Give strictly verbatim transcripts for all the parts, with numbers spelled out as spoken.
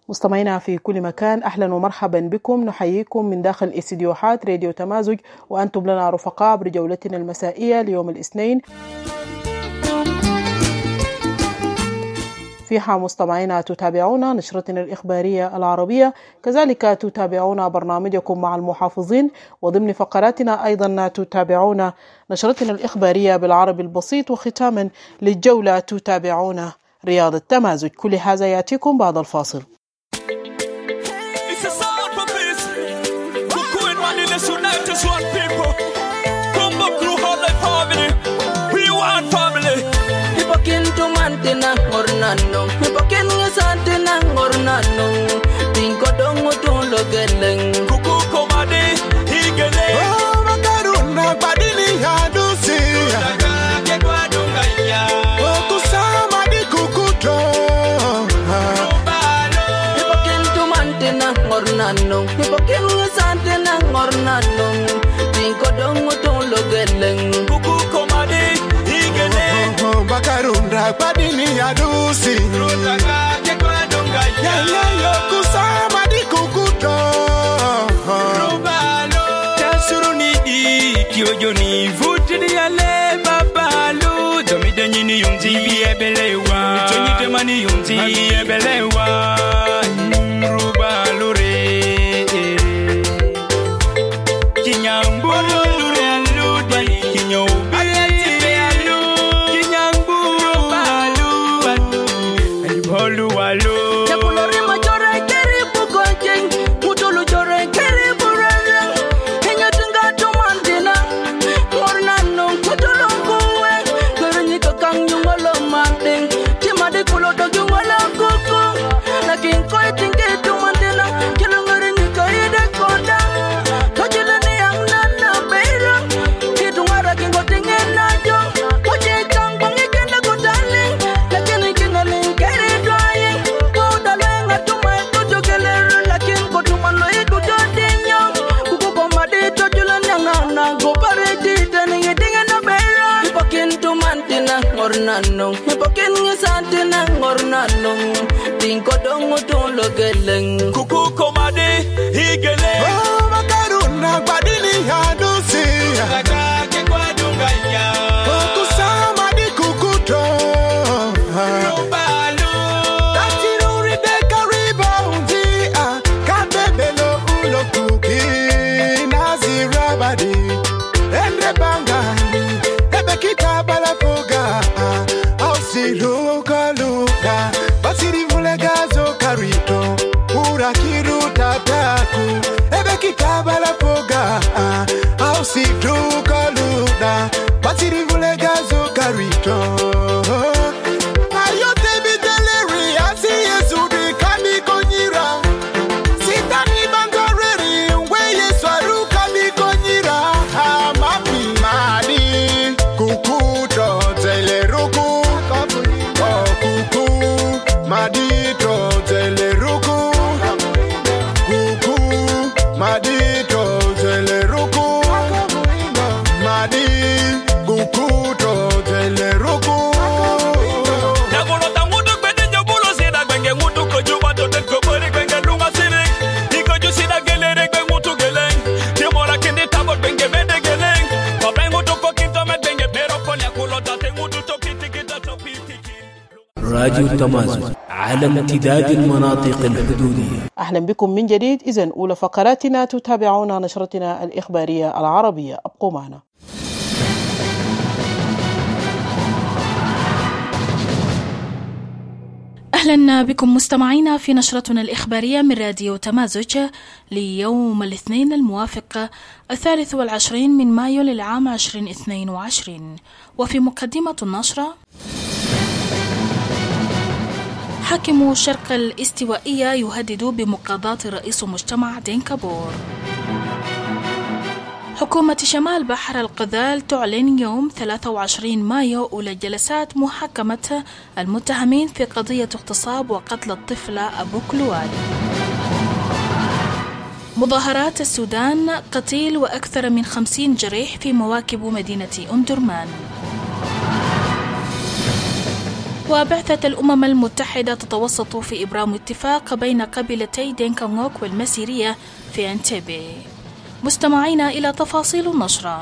مستمعينا في كل مكان، أهلا ومرحبا بكم. نحييكم من داخل استديوهات راديو تمازج، وأنتم لنا رفقاء بجولتنا المسائية ليوم الاثنين. فيها مستمعينا تتابعون نشرتنا الإخبارية العربية، كذلك تتابعون برنامجكم مع المحافظين، وضمن فقراتنا أيضا تتابعون نشرتنا الإخبارية بالعربي البسيط، وختاما للجولة تتابعون رياض التمازج. كل هذا يأتيكم بعد الفاصل. Ornano, me paken ngesante na ornano, tinko dongo tulo geleng, kuku komade higele. Oh makaruna badili hadusi, daga ke kwa dungaya. Oh kusama di kukuto, robalo. Me paken tumante na ornano, me paken ngesante na ornano, tinko dongo tulo geleng, kuku komade higele. Oh makaruna badili hadusi, daga ke kwa dungaya. Ya ya kusama di kukuto, robalo. Tasuruni di kyojo ni vuti di ale babalu, domi denyi ni yunzi biebelewa, chonyi temani yunzi biebelewa, robalo re, kinyambu re alu di kinyobi alu, kinyambu robalo, alibolu alu. Yapulori majore keri bukojeng, mutulu jore keri bureng, henya tunga tumandina, mornano mutulu kuwe, gerenyi kakang nyungolo manding, timade kulo dogi wala kuku, lakin koi tinggi tumandina, kilo gerenyi koi dekoda, kajila ni yang nana beirang, hitu ngara kingo tinggi najo, waje kang bangi kenda kodaling, lakin ikinga ling keri doyeng, kuda lenga tumai tujo kelere, lakin kotuman lo iku jodinyong, kuku komade tojula nyangana, gopare tita ningi dinga na beirang, ipakin tumantina ngornanong, ipakin ngesantina ngornanong, tingko dongo tulo geleng, kuku komade higele. Oh makaruna badili hadusi, daga ke kwa dungaya. Oh kusama di kukuto, robalo. Tatiruri de kariba undi a kabebelo ulo kuki nazirabadi. Endre banga, ebe kitabala foga, au siluka luka, basiri mulegazo karito, ura kiruta taku, ebe kitabala foga, au siluka luka, basiri mulegazo karito. Ayote biteleri, asi yesu di kami konyira, sitani bangoreri, weye swaru kami konyira, amapi mali, kukuto teleruku, oh kuku, madito teleruku, kuku, madito teleruku, madi, kukuto teleruku. Nagolota ngutu kwede njobulo sida gwenge ngutu kojuba toten kobori gwenge lunga siri, niko ju sida gelere gwe ngutu geleng, timora kindi tabot gwenge bede geleng, kobre ngutu kokinto med gwenge pero konya kulota te ngutu tokiti kita topiti. راديو تمازج على امتداد المناطق الحدودية. أهلا بكم من جديد. إذن أولى فقراتنا تتابعون نشرتنا الإخبارية العربية، أبقوا معنا. أهلا بكم مستمعينا في نشرتنا الإخبارية من راديو تمازج ليوم الاثنين الموافق الثالث والعشرين من مايو للعام عشرين اثنين وعشرين. وفي مقدمة النشرة: حاكم الشرق الاستوائية يهدد بمقاضاة رئيس مجتمع دينكابور. حكومة شمال بحر الغزال تعلن يوم ثلاثة وعشرين مايو أولى جلسات محاكمة المتهمين في قضية اغتصاب وقتل الطفلة أبو كلوال. مظاهرات السودان، قتيل وأكثر من خمسين جريح في مواكب مدينة أم درمان. وبعثة الأمم المتحدة تتوسط في إبرام اتفاق بين قبيلتي دينكا والمسيرية في أنتبه. مستمعينا إلى تفاصيل النشرة.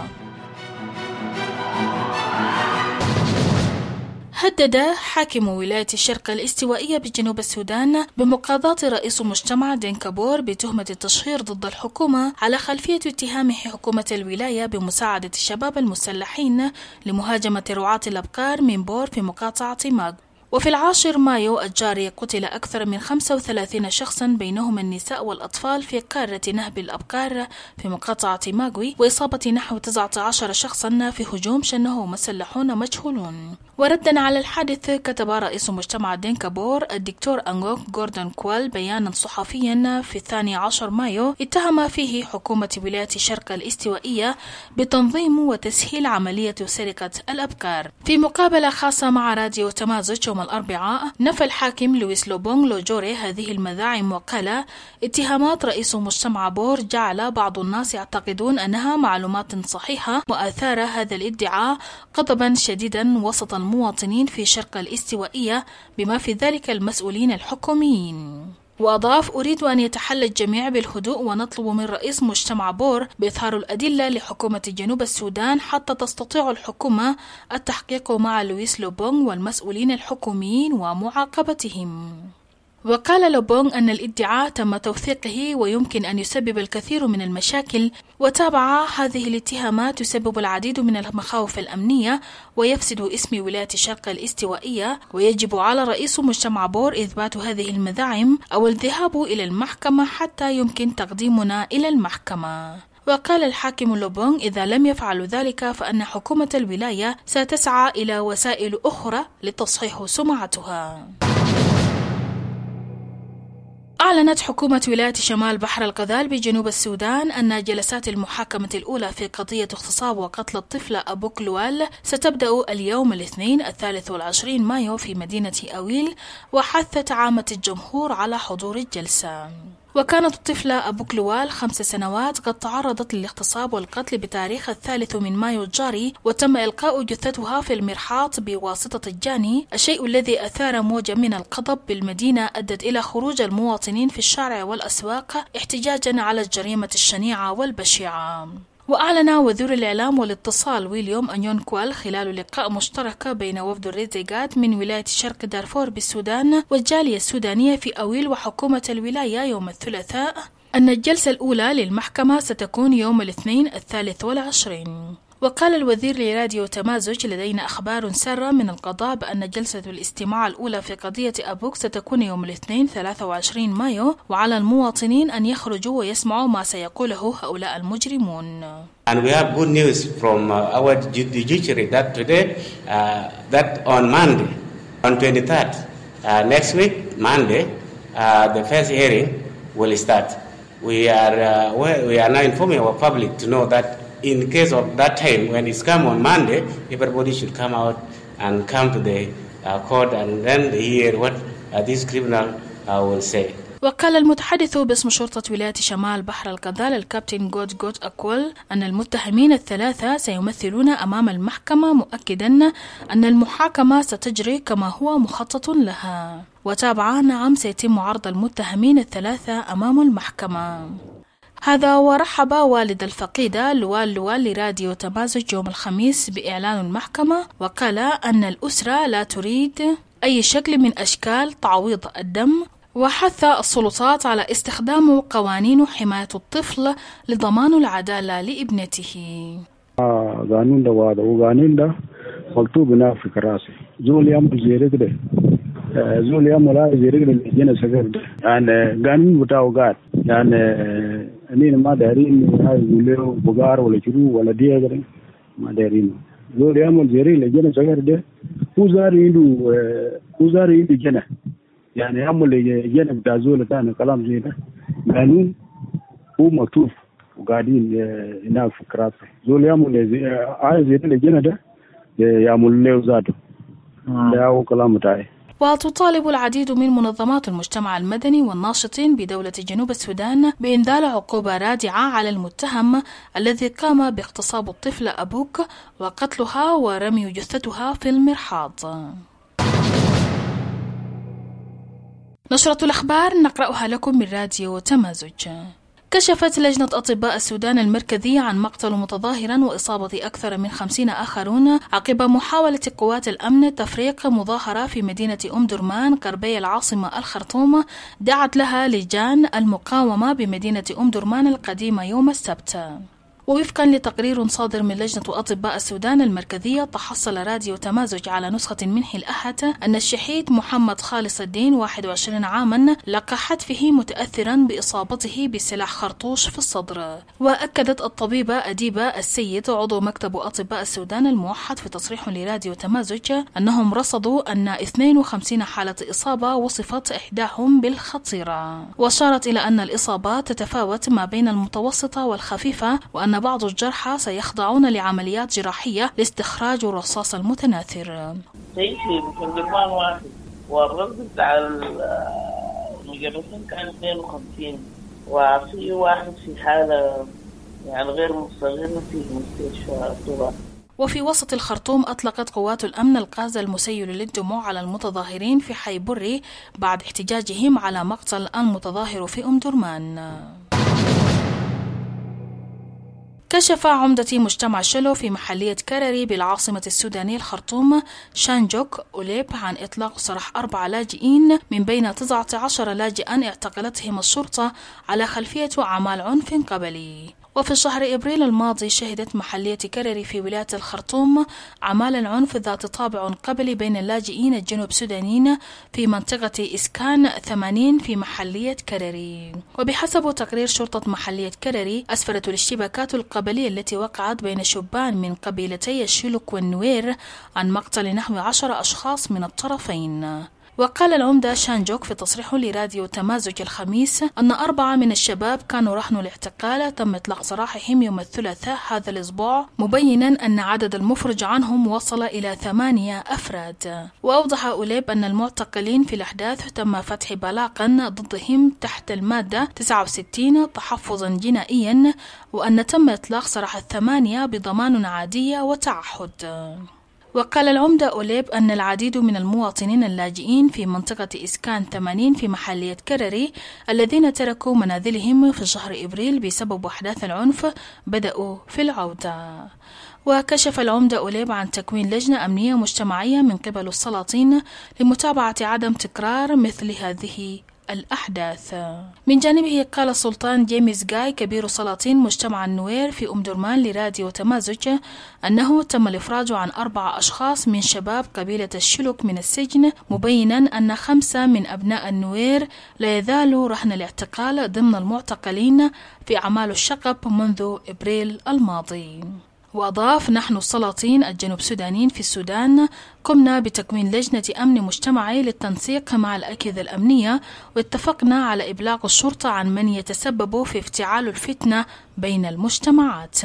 هدد حاكم ولاية الشرق الاستوائية بجنوب السودان بمقاضاة رئيس مجتمع دينكابور بتهمة التشهير ضد الحكومة على خلفية اتهامه حكومة الولاية بمساعدة الشباب المسلحين لمهاجمة رعاة الأبقار من بور في مقاطعة ماغ. وفي العاشر مايو الجاري قتل أكثر من خمسة وثلاثين شخصا بينهم النساء والأطفال في قارة نهب الأبقار في مقاطعة ماغوي، وإصابة نحو تسعة عشر شخصا في هجوم شنه مسلحون مجهولون. وردا على الحادث كتب رئيس مجتمع دينكابور الدكتور أنغوك غوردون كوال بيانا صحفيا في الثاني عشر مايو اتهم فيه حكومة ولاية الشرق الاستوائية بتنظيم وتسهيل عملية سرقة الأبقار. في مقابلة خاصة مع راديو تمازج يوم الأربعاء نفى الحاكم لويس لوبونغ لوجوري هذه المذاعم وقال: اتهامات رئيس مجتمع بور جعل بعض الناس يعتقدون أنها معلومات صحيحة، وأثار هذا الادعاء غضبا شديدا وسط المواطنين في شرق الاستوائية بما في ذلك المسؤولين الحكوميين. وأضاف: أريد أن يتحلى الجميع بالهدوء ونطلب من رئيس مجتمع بور بإظهار الأدلة لحكومة جنوب السودان حتى تستطيع الحكومة التحقيق مع لويس لوبونغ والمسؤولين الحكوميين ومعاقبتهم. وقال لوبونغ أن الادعاء تم توثيقه ويمكن أن يسبب الكثير من المشاكل، وتابع: هذه الاتهامات تسبب العديد من المخاوف الأمنية ويفسد اسم ولاية الشرق الاستوائية، ويجب على رئيس مجتمع بور إثبات هذه المذاعم أو الذهاب إلى المحكمة حتى يمكن تقديمنا إلى المحكمة. وقال الحاكم لوبونغ: إذا لم يفعلوا ذلك فإن حكومة الولاية ستسعى إلى وسائل أخرى لتصحيح سمعتها. أعلنت حكومة ولاية شمال بحر الغزال بجنوب السودان أن جلسات المحاكمة الأولى في قضية اغتصاب وقتل الطفلة أبو كلوال ستبدأ اليوم الاثنين الثالث والعشرين مايو في مدينة أويل، وحثت عامة الجمهور على حضور الجلسة. وكانت الطفلة أبو كلوال خمس سنوات قد تعرضت للاغتصاب والقتل بتاريخ الثالث من مايو الجاري، وتم إلقاء جثتها في المرحاض بواسطة الجاني، الشيء الذي أثار موجة من الغضب بالمدينة أدت إلى خروج المواطنين في الشارع والأسواق احتجاجا على الجريمة الشنيعة والبشعة. وأعلن وزير الإعلام والاتصال ويليام أنيون كوال خلال لقاء مشترك بين وفد الريزيغات من ولاية شرق دارفور بالسودان والجالية السودانية في أويل وحكومة الولاية يوم الثلاثاء أن الجلسة الأولى للمحكمة ستكون يوم الاثنين الثالث والعشرين. وقال الوزير لراديو تمازج: لدينا أخبار سارة من القضاء بأن جلسة الاستماع الأولى في قضية أبوك ستكون يوم الاثنين ثلاثة وعشرين مايو، وعلى المواطنين أن يخرجوا ويسمعوا ما سيقوله هؤلاء المجرمون. And we have good news from uh, our judiciary that today, uh, that on Monday, on twenty-third, uh, next week, Monday, uh, the first hearing will start. We are uh, we are now informing our public to know that in case of that time, when it's come on Monday, everybody should come out and come to the uh, court and then hear what uh, this criminal uh, will say. وقال المتحدث باسم شرطة ولاية شمال بحر الغزال الكابتن جود جود أكول أن المتهمين الثلاثة سيمثلون أمام المحكمة، مؤكدا أن المحاكمة ستجري كما هو مخطط لها. وتابع: نعم، سيتم عرض المتهمين الثلاثة أمام المحكمة. هذا ورحب والد الفقيدة لوال لوال لراديو تمازج يوم الخميس بإعلان المحكمة، وقال أن الأسرة لا تريد أي شكل من أشكال تعويض الدم، وحث السلطات على استخدام قوانين حماية الطفل لضمان العدالة لابنته. قانون ده وهذا وقانون ده خلطوه بنا في كراسي زول يعمل زي كده زول يعمل زي كده الجنة سكر يعني قانون بتاعه قاعد يعني أنين ما دارين يقولوا بقار ولا شروع ولا ديه كده ما دارين زول يعمل زي كده الجنة سكر ده هو زار عنده هو زار عنده جنة يعني يعمل جنة بتاع زول ثاني كلام زي ده قانون هو مكتوب وقاعدين هناك في كراسي زول يعمل عايز يدل الجنة ده يعمل له ذاته ده هو كلام تاعي. وتطالب العديد من منظمات المجتمع المدني والناشطين بدولة جنوب السودان بإنزال عقوبة رادعة على المتهم الذي قام باغتصاب الطفلة أبوك وقتلها ورمي جثتها في المرحاض. نشرة الأخبار نقرأها لكم من راديو تمازج. كشفت لجنة أطباء السودان المركزي عن مقتل متظاهر وإصابة أكثر من خمسين آخرون عقب محاولة قوات الأمن تفريق مظاهرة في مدينة أم درمان غربي العاصمة الخرطوم دعت لها لجان المقاومة بمدينة أم درمان القديمة يوم السبت. ووفقا لتقرير صادر من لجنة أطباء السودان المركزية، تحصل راديو تمازج على نسخة منح الأحد أن الشهيد محمد خالص الدين واحد وعشرين عاما لقى حتفه متأثرا بإصابته بسلاح خرطوش في الصدر. وأكدت الطبيبة أديبة السيد عضو مكتب أطباء السودان الموحد في تصريح لراديو تمازج أنهم رصدوا أن اثنين وخمسين حالة إصابة وصفت إحداهم بالخطيرة، وأشارت إلى أن الإصابات تتفاوت ما بين المتوسطة والخفيفة، وأن بعض الجرحى سيخضعون لعمليات جراحية لاستخراج الرصاص المتناثر. شيء في درمان واحد، والرصد بتاع المجرسين كان اثنين وخمسين، وفي واحد في حالة يعني غير مستقرة في مستشفى طوبى. وفي وسط الخرطوم أطلقت قوات الأمن الغاز المسيل للدموع على المتظاهرين في حي بري بعد احتجاجهم على مقتل المتظاهر في أم درمان. كشف عمدة مجتمع شلو في محلية كرري بالعاصمة السودانية الخرطوم شانجوك أوليب عن إطلاق سراح أربع لاجئين من بين تسعة عشر لاجئا اعتقلتهم الشرطة على خلفية أعمال عنف قبلي. وفي شهر إبريل الماضي شهدت محلية كرري في ولاية الخرطوم أعمال العنف ذات طابع قبلي بين اللاجئين الجنوب سودانيين في منطقة إسكان ثمانين في محلية كرري. وبحسب تقرير شرطة محلية كرري، أسفرت الاشتباكات القبلية التي وقعت بين شبان من قبيلتي الشلوك والنوير عن مقتل نحو عشر أشخاص من الطرفين. وقال العمدة شانجوك في تصريح لراديو تمازج الخميس أن أربعة من الشباب كانوا رهن الاعتقال تم إطلاق سراحهم يوم الثلاثاء هذا الأسبوع، مبينا أن عدد المفرج عنهم وصل إلى ثمانية أفراد. وأوضح أوليب أن المعتقلين في الأحداث تم فتح بلاغا ضدهم تحت المادة تسعة وستين تحفظا جنائيا، وأن تم إطلاق سراح الثمانية بضمان عادية وتعهد. وقال العمدة أوليب أن العديد من المواطنين اللاجئين في منطقة إسكان ثمانين في محلية كرري الذين تركوا منازلهم في شهر إبريل بسبب أحداث العنف بدأوا في العودة. وكشف العمدة أوليب عن تكوين لجنة أمنية مجتمعية من قبل السلاطين لمتابعة عدم تكرار مثل هذه الأحداث. من جانبه قال السلطان جيمس جاي كبير سلاطين مجتمع النوير في أم درمان لراديو تمازج أنه تم الإفراج عن أربع أشخاص من شباب قبيلة الشلوك من السجن، مبينا أن خمسة من أبناء النوير لا يزالوا رهن الاعتقال ضمن المعتقلين في أعمال الشغب منذ إبريل الماضي. وأضاف: نحن السلاطين الجنوب سودانيين في السودان قمنا بتكوين لجنة أمن مجتمعي للتنسيق مع الأجهزة الأمنية، واتفقنا على إبلاغ الشرطة عن من يتسبب في افتعال الفتنة بين المجتمعات.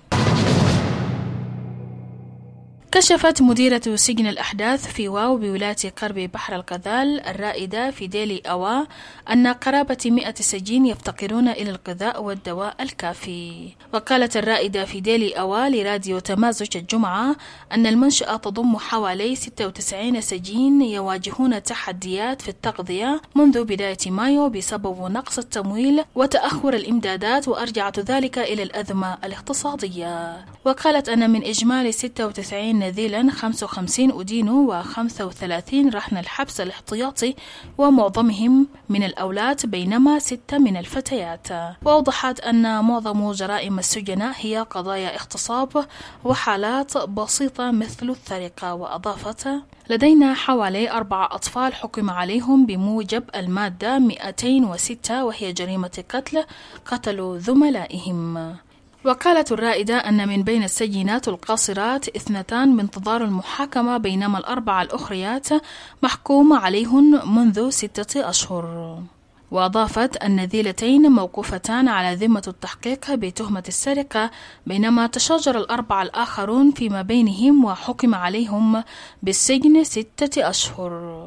كشفت مديرة سجن الأحداث في واو بولاية قرب بحر الغزال الرائدة في ديلي أوا أن قرابة مئة سجين يفتقرون إلى الغذاء والدواء الكافي. وقالت الرائدة في ديلي أوا لراديو تمازج الجمعة أن المنشأة تضم حوالي ستة وتسعين سجين يواجهون تحديات في التغذية منذ بداية مايو بسبب نقص التمويل وتأخر الإمدادات، وأرجعت ذلك إلى الأزمة الاقتصادية. وقالت أن من إجمالي ستة وتسعين نذيلا خمسة وخمسين أدينوا وخمسة وثلاثين رهن الحبس الاحتياطي، ومعظمهم من الأولاد بينما ستة من الفتيات. وأوضحت أن معظم جرائم السجناء هي قضايا اغتصاب وحالات بسيطة مثل السرقة. وأضافت: لدينا حوالي أربع أطفال حكم عليهم بموجب المادة مئتين وستة وهي جريمة قتل قتلوا زملائهم. وقالت الرائدة أن من بين السجينات القاصرات اثنتان بانتظار المحاكمة، بينما الأربع الأخريات محكوم عليهن منذ ستة أشهر. وأضافت أن النذيلتين موقوفتان على ذمة التحقيق بتهمة السرقة، بينما تشاجر الأربع الآخرون فيما بينهم وحكم عليهم بالسجن ستة أشهر.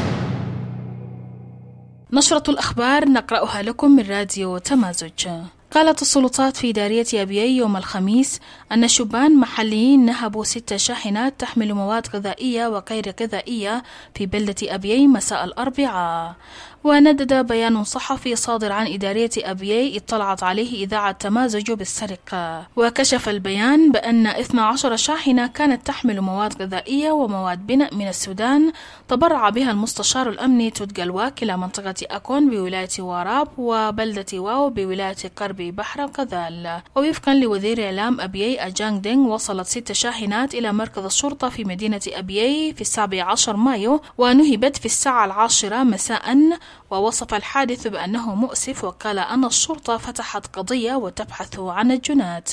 نشرة الأخبار نقرأها لكم من راديو تمازج. قالت السلطات في دارية أبيي يوم الخميس أن شبان محليين نهبوا ست شاحنات تحمل مواد غذائية وغير غذائية في بلدة أبيي مساء الأربعاء. وندد بيان صحفي صادر عن إدارية أبيي اطلعت عليه إذاعة تمازج بالسرقة. وكشف البيان بأن اثنتا عشرة شاحنة كانت تحمل مواد غذائية ومواد بناء من السودان تبرع بها المستشار الأمني تودجلواك إلى منطقة أكون بولاية واراب وبلدة واو بولاية قربي بحر الغزال. ووفقا لوزير إعلام أبيي أجانغ دينغ وصلت ست شاحنات إلى مركز الشرطة في مدينة أبيي في السابع عشر مايو ونهبت في الساعة العاشرة مساء. ووصف الحادث بأنه مؤسف وقال أن الشرطة فتحت قضية وتبحث عن الجنات.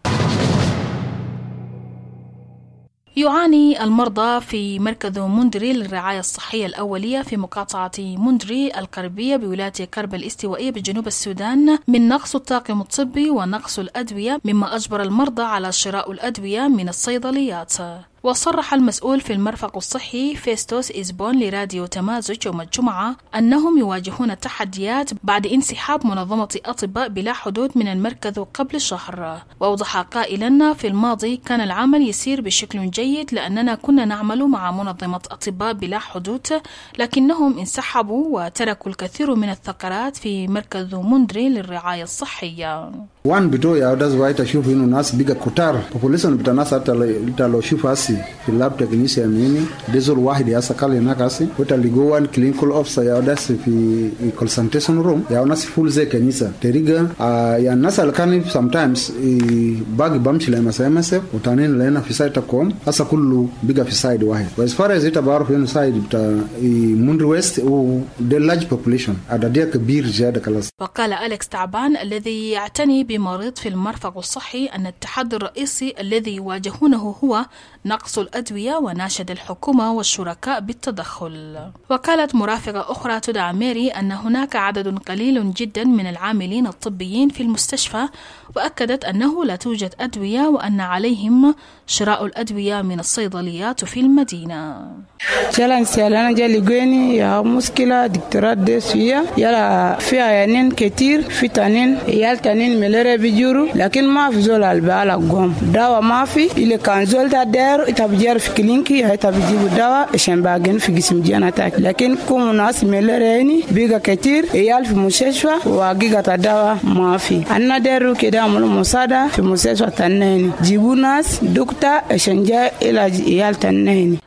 يعاني المرضى في مركز مندري للرعاية الصحية الأولية في مقاطعة مندري الغربية بولاية كرب الاستوائية بجنوب السودان من نقص الطاقم الطبي ونقص الأدوية، مما أجبر المرضى على شراء الأدوية من الصيدليات. وصرح المسؤول في المرفق الصحي فيستوس إزبون لراديو تمازج يوم الجمعة أنهم يواجهون تحديات بعد انسحاب منظمة أطباء بلا حدود من المركز قبل شهر. وأوضح قائلا في الماضي كان العمل يسير بشكل جيد لأننا كنا نعمل مع منظمة أطباء بلا حدود، لكنهم انسحبوا وتركوا الكثير من الثغرات في مركز مندري للرعاية الصحية. وان بتو يا داز وايت اشوف انه ناس بيجا كتار population بتاع ناس حتى لو شوف اسي في اللاب تكنيسيا مني ديزول واحد يا سكال هناك اسي وتالي جوان كلينيكال اوفيسر يا داس في الكونسلتيشن روم يا ناس فول زي كنيسه تريجا يا الناس اللي كان sometimes باقي بمشي لما سامسه وتانين لنا في سايت كوم هسه كله بيجا في سايد واحد. واز فار از انت بعرف انه سايد بتاع مندري ويست و the large population عدديه كبير زياده كلاس. وقال أليكس تعبان الذي يعتني بمريض في المرفق الصحي أن التحدي الرئيسي الذي يواجهونه هو نقص الأدوية، وناشد الحكومة والشركاء بالتدخل. وقالت مرافقة أخرى تدعى ميري أن هناك عدد قليل جدا من العاملين الطبيين في المستشفى، وأكدت أنه لا توجد أدوية وأن عليهم شراء الأدوية من الصيدليات في المدينة. جلان سيالانا جالي جويني يا مشكلة دكتورات ديس فيها يلا فيها يانين كتير في تانين يال تانين مليرة بيجورو لكن ما في زول البالا قوم دواء ما في اللي كان زول تدير تبجر في كلينكي هاي تبجيب دواء عشان باقين في جسم جانا تاك لكن كم ناس مليرة يعني بيجا كتير يال في مستشفى وجيجا تدواء ما في أنا ديرو كده عملوا مساعدة في مستشفى تانين جيبوا ناس دكتور عشان جاء إلى يال تانين.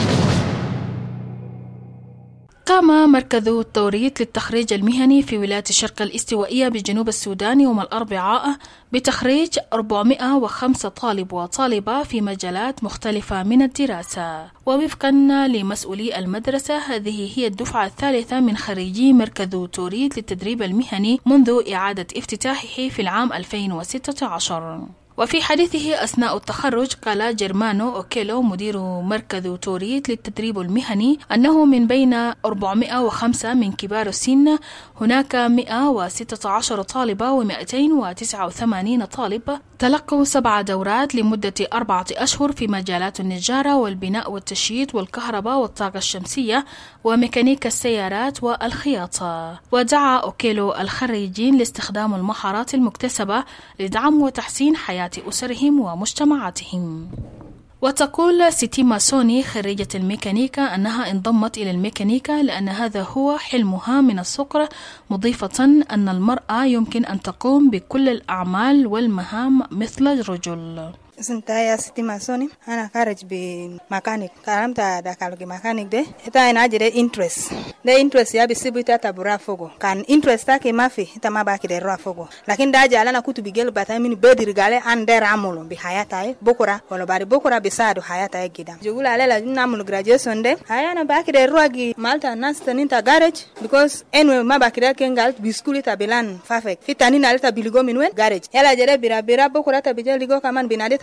قام مركز التوريط للتخريج المهني في ولاية الشرق الاستوائية بجنوب السودان يوم الأربعاء بتخريج أربعمائة وخمسة طالب وطالبة في مجالات مختلفة من الدراسة. ووفقا لمسؤولي المدرسة هذه هي الدفعة الثالثة من خريجي مركز التوريط للتدريب المهني منذ إعادة افتتاحه في العام ألفين وستة عشر. وفي حديثه أثناء التخرج قال جيرمانو أوكيلو مدير مركز توريت للتدريب المهني أنه من بين أربعمائة وخمسة من كبار السن هناك مئة وستة عشر طالبة ومئتين وتسعة وثمانين طالب تلقوا سبع دورات لمدة أربعة أشهر في مجالات النجارة والبناء والتشييد والكهرباء والطاقة الشمسية وميكانيكا السيارات والخياطة. ودعا أوكيلو الخريجين لاستخدام المهارات المكتسبة لدعم وتحسين حياة أسرهم ومجتمعاتهم. وتقول سيتيما سوني خريجة الميكانيكا أنها انضمت إلى الميكانيكا لأن هذا هو حلمها من الصغر، مضيفة أن المرأة يمكن أن تقوم بكل الأعمال والمهام مثل الرجل. اسمي يا سيتيما سوني، أنا خارج بميكانيك كلامت داخل الميكانيك ده إتا أنا أجري إنترست ده إنترست يا بيسيبوا إتا برا فوقه كان إنترست تاكي ما في إتا ما باكي ده را فوقه لكن ده أجي أنا كنت بيجيل بتأمين بدي رجالي عن ده رامولو بحياتي بكرة ولا بعد بكرة بيساعدوا حياتي جدا. جقول على لازم نعمل graduation ده هاي أنا باكي ده رواجي مالتا الناس تنين تا garage because anyway ما باكي ده كين قالت بيسكولي تا بلان فافك في تانين على تا بيلقو من وين garage يلا جري برا برا بكرة تا بيجي لقو كمان بنادي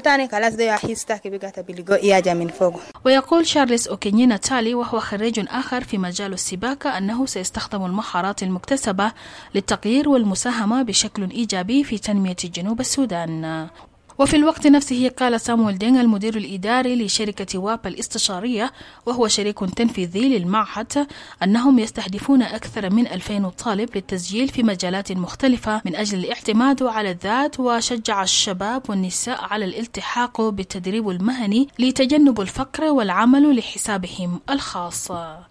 ويقول شارلز أوكينينا تالي وهو خريج آخر في مجال السباكة أنه سيستخدم المهارات المكتسبة للتغيير والمساهمة بشكل إيجابي في تنمية جنوب السودان. وفي الوقت نفسه قال سامويل دينغ المدير الإداري لشركة وابا الاستشارية وهو شريك تنفيذي للمعهد أنهم يستهدفون أكثر من ألفين طالب للتسجيل في مجالات مختلفة من أجل الاعتماد على الذات، وشجع الشباب والنساء على الالتحاق بالتدريب المهني لتجنب الفقر والعمل لحسابهم الخاص.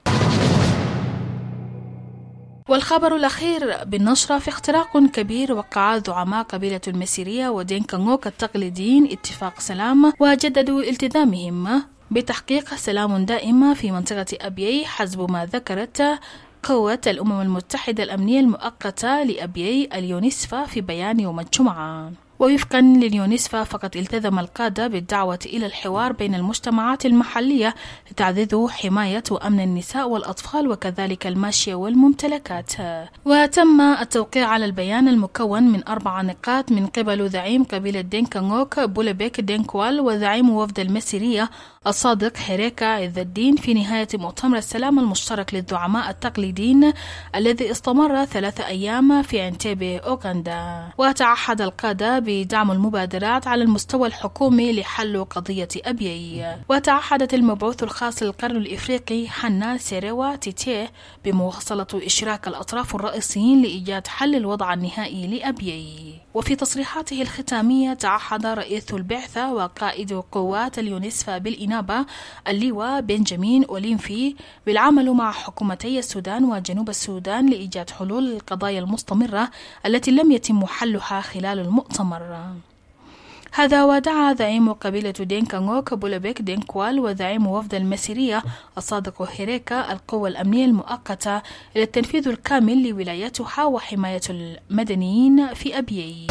والخبر الأخير بالنشرة: في اختراق كبير وقع زعماء قبيلة المسيرية ودينكانغوك التقليديين اتفاق سلام وجددوا التزامهم بتحقيق سلام دائم في منطقة أبيي حسب ما ذكرت قوة الأمم المتحدة الأمنية المؤقتة لأبيي اليونسفا في بيان يوم الجمعة. ووفقا لليونسفا فقد التزم القادة بالدعوة إلى الحوار بين المجتمعات المحلية لتعزيز حماية وأمن النساء والأطفال وكذلك الماشية والممتلكات. وتم التوقيع على البيان المكون من أربع نقاط من قبل زعيم قبيلة دينكانغوك بوليبيك دينكوال وزعيم وفد المسيرية الصادق هيريكا عز الدين في نهاية مؤتمر السلام المشترك للزعماء التقليديين الذي استمر ثلاث أيام في انتيبي أوغندا. وتعهد القادة بدعم المبادرات على المستوى الحكومي لحل قضية أبيي. وتعهدت المبعوث الخاص للقرن الإفريقي حنا سيريوا تيتيه بمواصلة إشراك الأطراف الرئيسيين لإيجاد حل الوضع النهائي لأبيي. وفي تصريحاته الختامية تعهد رئيس البعثة وقائد قوات اليونسفا بالإنابة اللواء بنجامين أولينفي بالعمل مع حكومتي السودان وجنوب السودان لإيجاد حلول للقضايا المستمرة التي لم يتم حلها خلال المؤتمر. هذا ودعا زعيم قبيلة دينكانغوك بوليبيك دينكوال وزعيم وفد المسيرية الصادق هيريكا القوى الأمنية المؤقتة إلى التنفيذ الكامل لولايتها وحماية المدنيين في أبيي.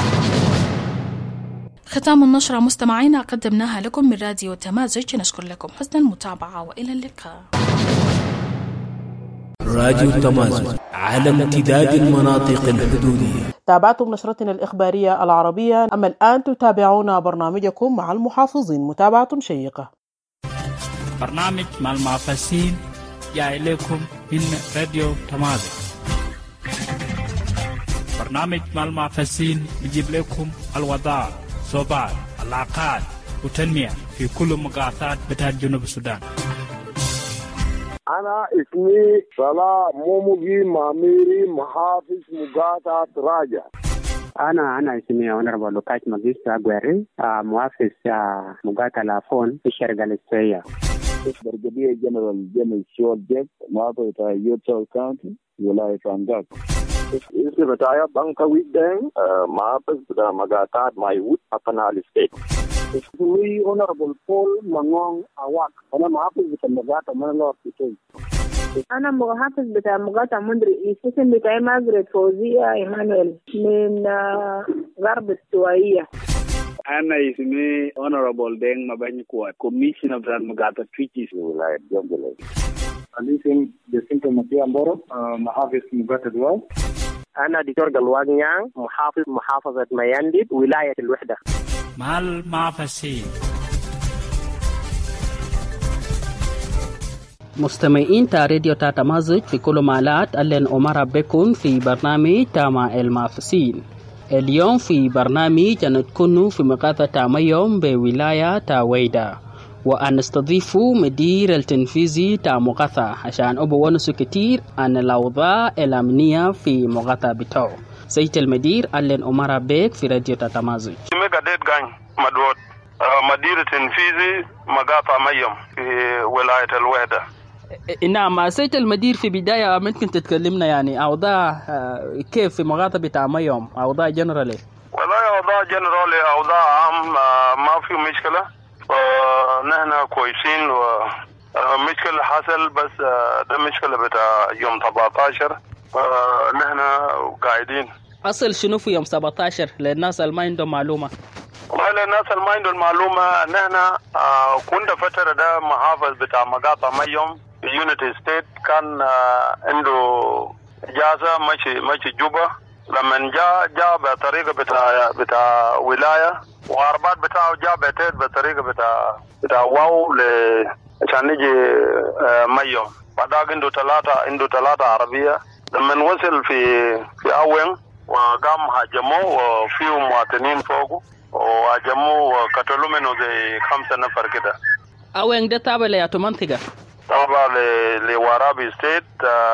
ختام النشرة مستمعينا قدمناها لكم من راديو تمازج، نشكر لكم حسن المتابعة وإلى اللقاء. راديو تمازج على امتداد المناطق الحدودية. تابعتم نشرتنا الإخبارية العربية، أما الآن تتابعون برنامجكم مع المحافظين، متابعة شيقة. برنامج مع المحافظين جاء إليكم من راديو تمازج. برنامج مع المحافظين بيجيب لكم الوضع، صوبات، العقاد والتنمية في كل مقاطعات بتاع جنوب السودان. أنا اسمي صلاح موموجي ماميري محافظ مقاطعة راجع. أنا أنا اسمي أونربل لوكاش ماجيستا غويري محافظ مقاطعة لافون في الشرق الإسرائيلي. برجدية جنرال جيمس شول جيك محافظة يوتشو كاونتي ولاية فانجاك. اسمي بتاعي بانكا ويدين محافظ بتاع مقاطعة مايوت أبنال ستيت. اسمي أونربل بول مانغون أواك. أنا محافظ بتاع مقاطعة مانلور بيتوي. أنا محافظ بتاع مقاطعة مندري. اسمي بتاعي مازريت فوزية إيمانويل من غرب السوائية. أنا اسمي Honorable دين مباني كوات كوميشن بتاع مقاطعة فيتشيس ولاية جنجلة. أنا اسمي جسينتو ماتيا مبورو محافظ مقاطعة دوال. أنا دكتور قلواق نيان محافظ محافظة ميانديد ولاية الوحدة. مع المعافسين. مستمعين تا راديو تا تمازج في كل مالات ألين أمرا بكم في برنامج تاما المعافسين. اليوم في برنامج نكون في مقاطعة تاميوم بولاية تاويدا، ونستضيف مدير التنفيذي تا مقاطعة عشان أبو ونسو كتير عن الأوضاع الأمنية في مقاطعة بتاعو. سيد المدير ألين أمرا بك في راديو تا تمازج. مدود مدير التنفيذي مقاطعة ميوم في ولاية الوحدة. نعم سيد المدير، في بداية ممكن تتكلمنا يعني أوضاع كيف في مقاطعة بتاع ميوم، أوضاع جنرالي؟ والله أوضاع جنرالي أوضاع عام ما في مشكلة، ونحن كويسين ومشكلة حصل بس ده مشكلة بتاع يوم سبعة عشر ونحن قاعدين. أصل شنو في يوم سبعة عشر للناس اللي ما عندهم معلومة؟ والله الناس اللي ما عندهم معلومة نحن كنا فترة ده محافظ بتاع مقاطعة ميوم في يونيتي ستيت كان عنده إجازة ماشي ماشي جوبا، لما جاء جاء بطريقة بتاع بتاع ولاية، وعربات بتاعه جاء بتيت بطريقة بتاع بتاع واو ل عشان نيجي ميوم. بعدها عنده ثلاثة عنده ثلاثة عربية، لما وصل في في أوين وقام هاجموه وفيه مواطنين فوقه، وهاجموا وقتلوا منه زي خمسة نفر كده. أوين ده تابع لياتو منطقة؟ تابع لورابي ستيت.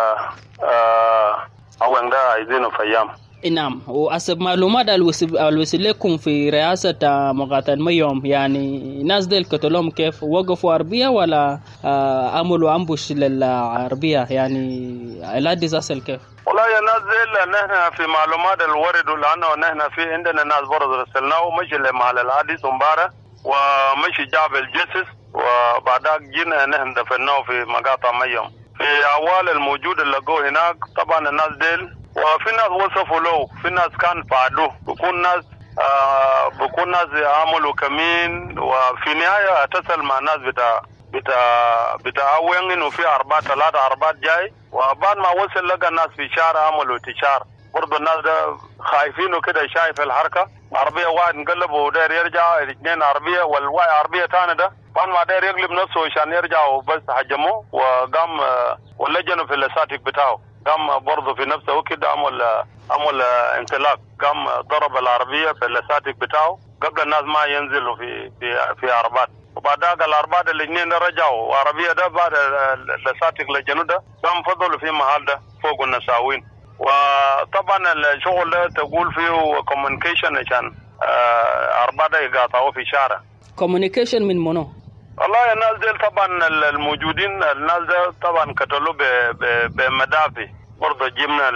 أوين ده عايزينه فيام. نعم. وحسب معلومات الوصل لكم في رئاسة مقاتل ميوم يعني ناس ديل قتلهم كيف وقفوا عربية ولا عملوا أمبوش للعربية يعني الحادث أصل كيف؟ والله يا ناس ديل نحن في معلومات الورد لأنه نحن في عندنا ناس برضه رسلناه ومشي لمحل الحادث مباراه ومشي جاب الجثث وبعدها جينا نحن دفناه في مقاطع ميوم. في أوال الموجود اللي لقوه هناك طبعا الناس ديل وفي ناس وصفوا له في ناس كان فعلوه بكون ناس آه بكون ناس عملوا كمين وفي نهاية اتصل مع ناس بتاع بتاع بتاعوين انه في اربعة ثلاثة اربعة جاي وبعد ما وصل لقى الناس في شارع عملوا انتشار برضه الناس ده خايفين وكده شايف الحركة عربية واحد انقلب وداير يرجع اثنين عربية والواحد عربية ثانية ده بعد ما داير يقلب نفسه عشان يرجع وبس هجموه وقام ولجنوا في اللساتك بتاعه قام برضه في نفسه وكده عمل عمل انطلاق قام ضرب العربية في اللساتك بتاعه قبل الناس ما ينزلوا في في في عربات وبعدها الأربعة الاثنين رجعوا وعربية ده بعد اللساتك لجنوا ده قام فضلوا في محل ده فوق النساوين وطبعا الشغل ده تقول فيه كوميونيكيشن عشان أربعة ده يقاطعوا في شارع. كوميونيكيشن من منو؟ والله الناس ديل طبعا الموجودين الناس ده طبعا قتلوا بمدافع برضه جبنا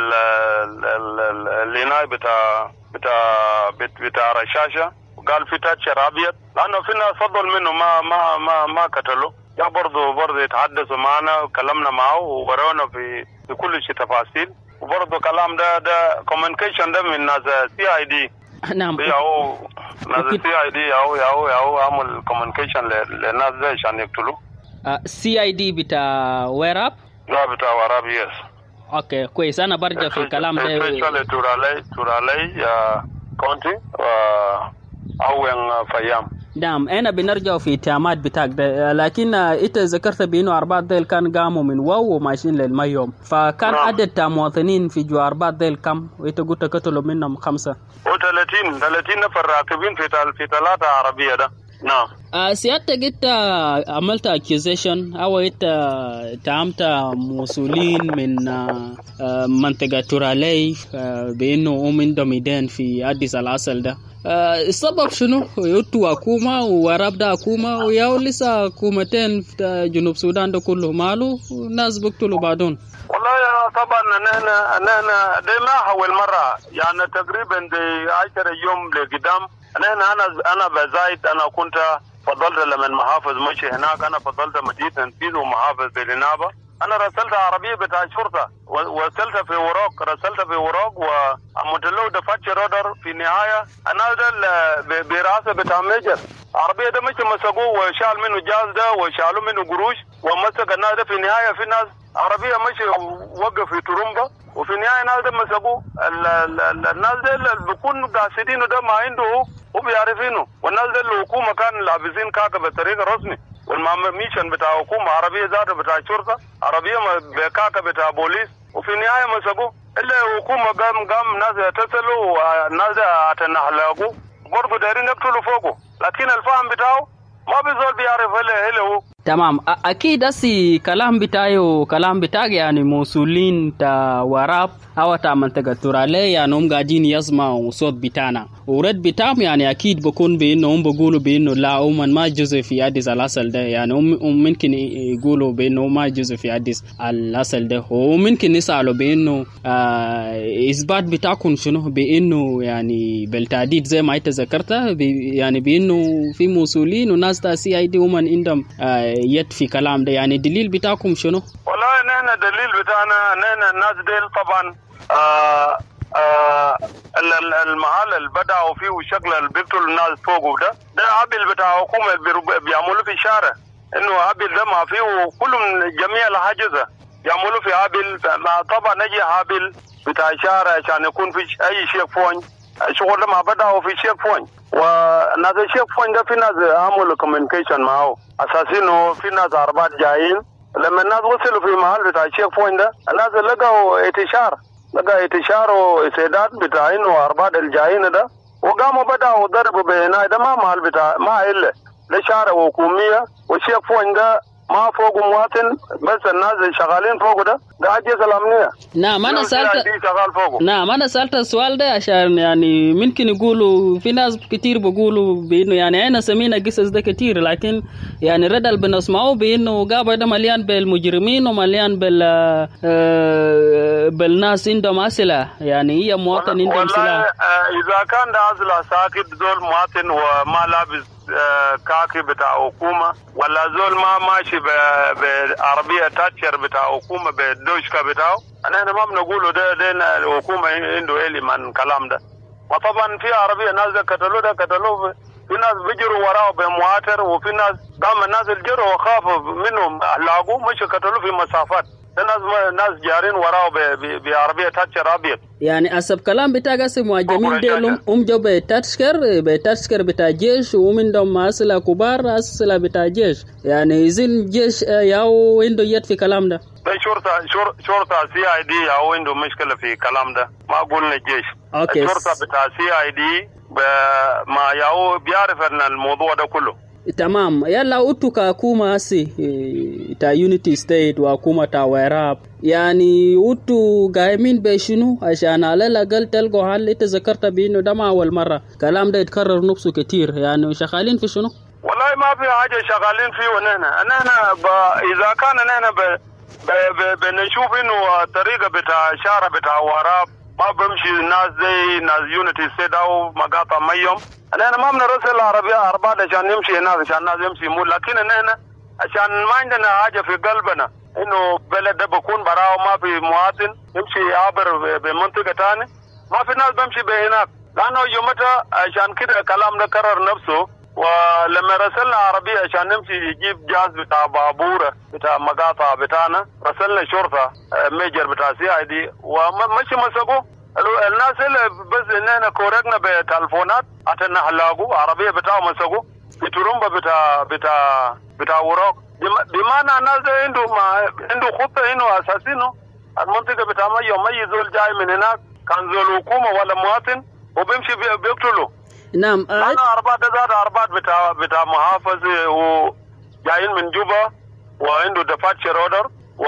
العناية بتاع بتاع بتاع رشاشة وقال في تاتشر أبيض لأنه في ناس فضل منه ما ما ما ما قتلوا يا برضه برضه يتحدثوا معنا وكلمنا معه وورونا في في كل شيء تفاصيل وبرضه كلام ده ده كوميونيكيشن ده من ناس سي اي دي. نعم. ياهو ناس سي اي دي ياهو ياهو ياهو عمل كوميونيكيشن للناس ده عشان يقتلوا. سي اي دي بتاع وراب؟ لا بتاع وراب يس. اوكي كويس انا برجع في الكلام ده. especially تورالي تورالي كونتي او ان فيام. نعم أنا بنرجع في اتهامات بتاعك ده لكن أنت ذكرت بأنه أربعة ديل كان قاموا من واو وماشيين للميوم فكان نعم. عدد مواطنين في جو أربعة ديل كم وأنت قلت قتلوا منهم خمسة وثلاثين ثلاثين نفر راكبين في في ثلاثة عربية ده نعم. آه سيادتك أنت عملت accusation أو أنت اتهمت مسؤولين من آه منطقة تورالي آه بأنه هم عندهم يدين في أديس الأصل ده Uh, السبب شنو؟ يوتو أكوما ووراب دا أكوما وياو لسه أكومتين في جنوب السودان ده كله ماله وناس بقتلوا بعدون. والله طبعا نحن نحن دي ما أول مرة يعني تقريبا دي عشرة يوم لقدام نحن أنا أنا بزايد أنا كنت فضلت لما محافظ مشي هناك أنا فضلت مدينة تنفيذ ومحافظ بالنابة أنا رسلت عربية بتاع الشرطة ووصلت في وراق رسلت في وراق وعملت له دفعت رودر في النهاية أنا ده براسة بتاع ميجر عربية ده مش مسكوه وشال منه جاز ده وشالوا منه قروش ومسك الناس ده في النهاية في ناس عربية مش وقف في ترومبا وفي النهاية الناس ده مسكوه الناس ده اللي بيكون قاصدينه ده ما عنده هو بيعرفينه والناس ده الحكومة كان لابسين كاكا بطريقة رسمي والميشن بتاع حكومة عربية ذاته بتاع شرطة عربية بكاكا بتاع بوليس وفي النهاية مسكوه إلا حكومة قام قام ناس يتصلوا وناس يتنحلقوا برضو دايرين يقتلوا فوقه لكن الفهم بتاعه ما بيزول بيعرف هلا هلا هو. تمام أكيد أسي كلام بتاعي وكلام بتاعي يعني مسؤولين تا وراب أو تا منطقة تورالي يعني هم قاعدين يسمعوا صوت بتاعنا ورد بتاعهم يعني أكيد بكون بإنه هم بيقولوا بإنه لا هم ما جزء في أديس الأصل ده يعني هم ممكن يقولوا بإنه ما جزء في أديس الأصل ده وممكن يسألوا بإنه آه إثبات بتاعكم شنو بإنه يعني بالتعديد زي ما أنت ذكرت يعني بإنه في مسؤولين وناس تا سي أي دي هم عندهم آه يد في كلام ده يعني الدليل بتاعكم شنو؟ والله نحن الدليل بتاعنا نحن الناس ديل طبعا آه آه المحل اللي بدأوا فيه وشكل اللي بيقتلوا الناس فوقه ده ده عبل بتاع حكومة بيعملوا في الشارع انه عبل ده ما فيه كل من جميع الحاجزة يعملوا في عبل طبعا نجي عبل بتاع الشارع عشان يكون في اي شيء فوين الشغل ده ما بدأوا في شيء فوين وناس الشيء فوين ده في ناس عملوا كوميونيكيشن معه اساسينه في ناس اربعة جايين لما الناس وصلوا في محل بتاع الشيخ فوين ده الناس لقوا انتشار لقى انتشار واستعداد بتاع انه اربعة الجايين ده وقاموا بدأوا ضربوا بهنا ده ما مال بتاع ما إلا لشارع حكومية وشيء فوق ده ما فوق مواطن بس الناس اللي شغالين فوق ده ده أجهزة الأمنية. نعم أنا سألت نعم أنا سألت السؤال ده عشان يعني ممكن يقولوا في ناس كتير بيقولوا بإنه يعني أنا سمينا قصص ده كتير لكن يعني رد اللي بنسمعه بإنه قابل ده مليان بالمجرمين ومليان بال بالناس عندهم أسلحة يعني هي مواطن عندهم سلاح. إذا كان ده أسلحة ساكت زول مواطن وما لابس كاكي بتاع حكومة ولا زول ما ماشي بعربية تاتشر بتاع حكومة بدوشكا بتاعه أنا ما بنقوله ده ده الحكومة عنده إلي من كلام ده. وطبعا في عربية ناس قتلوا ده قتلوا في ناس بيجروا وراه بمواتر وفي ناس قام الناس الجروا وخافوا منهم لاقوا مش قتلوا في مسافات الناس ناس جارين وراه بعربية تاتشر أبيض. يعني حسب كلام بتاع قسم مهاجمين ديلهم هم جو بتاتشكر بتاتشكر بتاع جيش ومنهم أسلحة كبار أسلحة بتاع جيش يعني إذن جيش ياو عنده يد في كلام ده. شرطة شرطة سي اي دي ياو عنده مشكلة في كلام ده ما قلنا الجيش. أوكي. الشرطة بتاع سي اي دي ما ياو بيعرف أن الموضوع ده كله. تمام يلا أوتو كاكوما سي تا يونيتي ستيت وكوما تا ويراب يعني أوتو قايمين بشنو عشان على الأقل تلقوا هل أنت ذكرت بإنه ده ما أول مرة كلام ده يتكرر نفسه كتير يعني شغالين في شنو؟ والله ما في حاجة شغالين فيه ونحن أنا إذا كان نحن بنشوف إنه الطريقة بتاع شارع بتاع وراب ما بمشي ناس زي ناس يونيتي ستيت أو مقاطع ميم أنا ما بنرسل العربية أربعة عشان نمشي هناك عشان الناس يمشي مول لكن أنا عشان ما عندنا حاجة في قلبنا إنه بلد ده بكون براو ما في مواطن يمشي عبر بمنطقة تاني ما في ناس بمشي بهناك لأنه يومتها عشان كده كلام ده كرر نفسه ولما رسلنا عربية عشان نمشي يجيب جاز بتاع بابورة بتاع مقاطع بتاعنا رسلنا شرطة ميجر بتاع سي اي دي ومشي مسكوا الناس اللي بس اننا كورقنا بتلفونات عشان نحلاقوا عربية بتاعه مسكوا بترمبة بتاع بتاع بتاع وراق بمعنى الناس ده عنده ما عنده خطة انه اساسينه المنطقة بتاع مية مية زول جاي من هناك كان زول حكومة ولا مواطن وبيمشي بيقتلوا. نعم أنا أربعة ده أربعة بتاع بتاع محافظ وجايين من جوبا وعنده دفاتر أوردر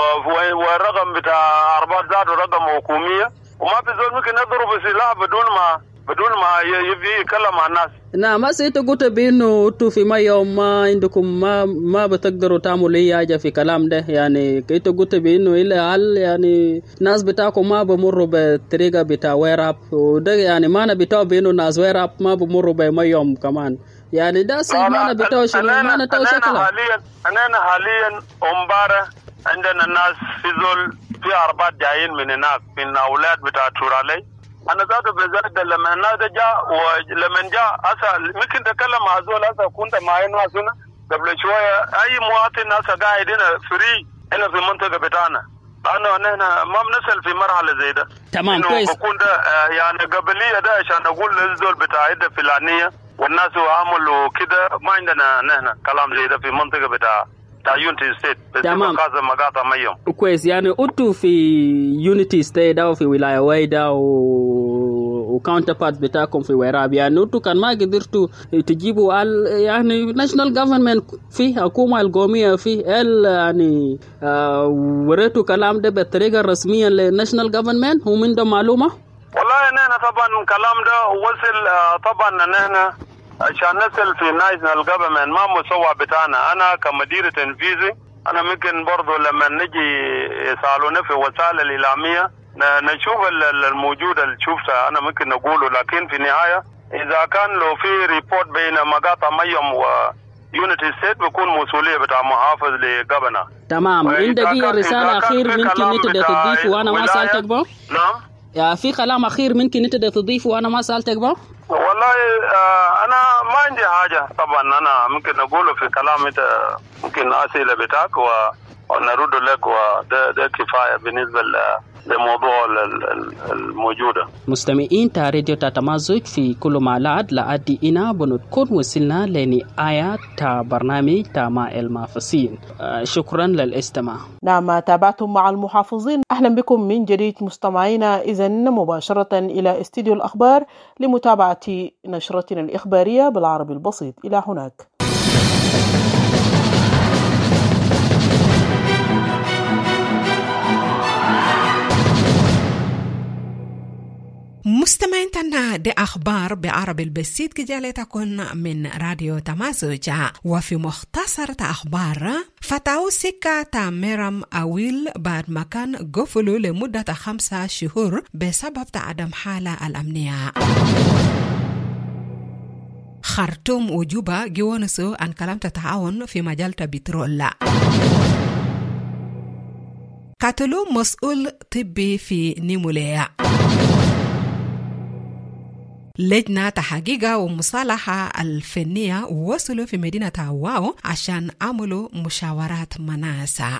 والرقم بتاع أربعة ذات رقم حكومية وما في زول ممكن يضرب سلاح بدون ما بدون ما يبي يتكلم مع الناس. نعم ما سيت قلت بإنه أنتوا في ما يوم ما عندكم ما ما بتقدروا تعملوا أي حاجة في كلام ده يعني كنت قلت بإنه إلا هل يعني ناس بتاعكم ما بمروا بالطريقة بتاع ويراب وده يعني ما أنا بتاع بإنه ناس ويراب ما بمروا بما يوم كمان يعني ده سي ما أنا بتاع شنو ما أنا بتاع شكله. أنا حاليا أنا حاليا أمبارح عندنا ناس في زول في أربعة جايين من هناك من أولاد بتاع تورالي أنا ذاته بزاد لما الناس جاء ولما جاء أسا ممكن تكلم مع زول أسا كنت معي ناس هنا قبل شوية أي مواطن أسا قاعد هنا فري هنا في المنطقة بتاعنا لأنه نحن ما بنسأل في مرحلة زي ده. تمام كويس. بكون ده يعني قبلية ده عشان أقول للزول بتاع عدة فلانية والناس عملوا كده ما عندنا نحن كلام زي ده في المنطقة بتاع تا يونيتي ستيت. تمام. كذا مقاطع ميم. كويس يعني أنتوا في يونيتي ستيت أو في ولاية وايدة و وكاونتربارت بتاعكم في وراب يعني أنتوا كان ما قدرتوا تجيبوا يعني ناشونال جوفرمنت في حكومة القومية في ال يعني آه وريتوا كلام ده بالطريقة الرسمية للناشونال جوفرمنت هم عندهم معلومة؟ والله نحن طبعا الكلام ده وصل آه طبعا نحن عشان نصل في ناشونال جوفرمنت ما مسوى بتاعنا أنا كمدير تنفيذي أنا ممكن برضو لما نجي يسألونا في وسائل الإعلامية نشوف الموجود اللي شفتها أنا ممكن نقوله لكن في النهاية إذا كان لو في ريبورت بين مقاطع ميم و يونيتي ستيت بيكون مسؤولية بتاع محافظ لجبنة. تمام عندك رسالة أخير ممكن أنت تضيف وأنا ما سألتك بقى؟ نعم يا في كلام أخير ممكن أنت تضيف وأنا ما سألتك بقى؟ والله آه أنا ما عندي حاجة طبعا أنا ممكن أقوله في كلام أنت ممكن أسئلة بتاعك ونرد لك و ده ده كفايه بالنسبه لموضوع الموجوده. مستمعين تا راديو تمازج في كل مالات لأدي إنا بنكون وصلنا لنهاية تا برنامج تا مع المحافظين. شكرا للاستماع. نعم، تابعتم مع المحافظين. أهلا بكم من جديد مستمعينا، إذن مباشرة إلى استديو الأخبار لمتابعة نشرتنا الإخبارية بالعربي البسيط. إلى هناك. مستمعين تنا دي أخبار بعربي البسيط كجالة تكون من راديو تمازج. وفي مختصر أخبار فتاو سكة تاميرام أويل بعد ما كان قفلوا لمدة خمسة شهور بسبب عدم حالة الأمنية. خرطوم وجوبا جوانسو عن كلام تتعاون في مجال البترول. قتلوا مسؤول طبي في نيموليا. لجنة تحقيق ومصالحة الفنية وصلوا في مدينة واو عشان عملوا مشاورات مناسة.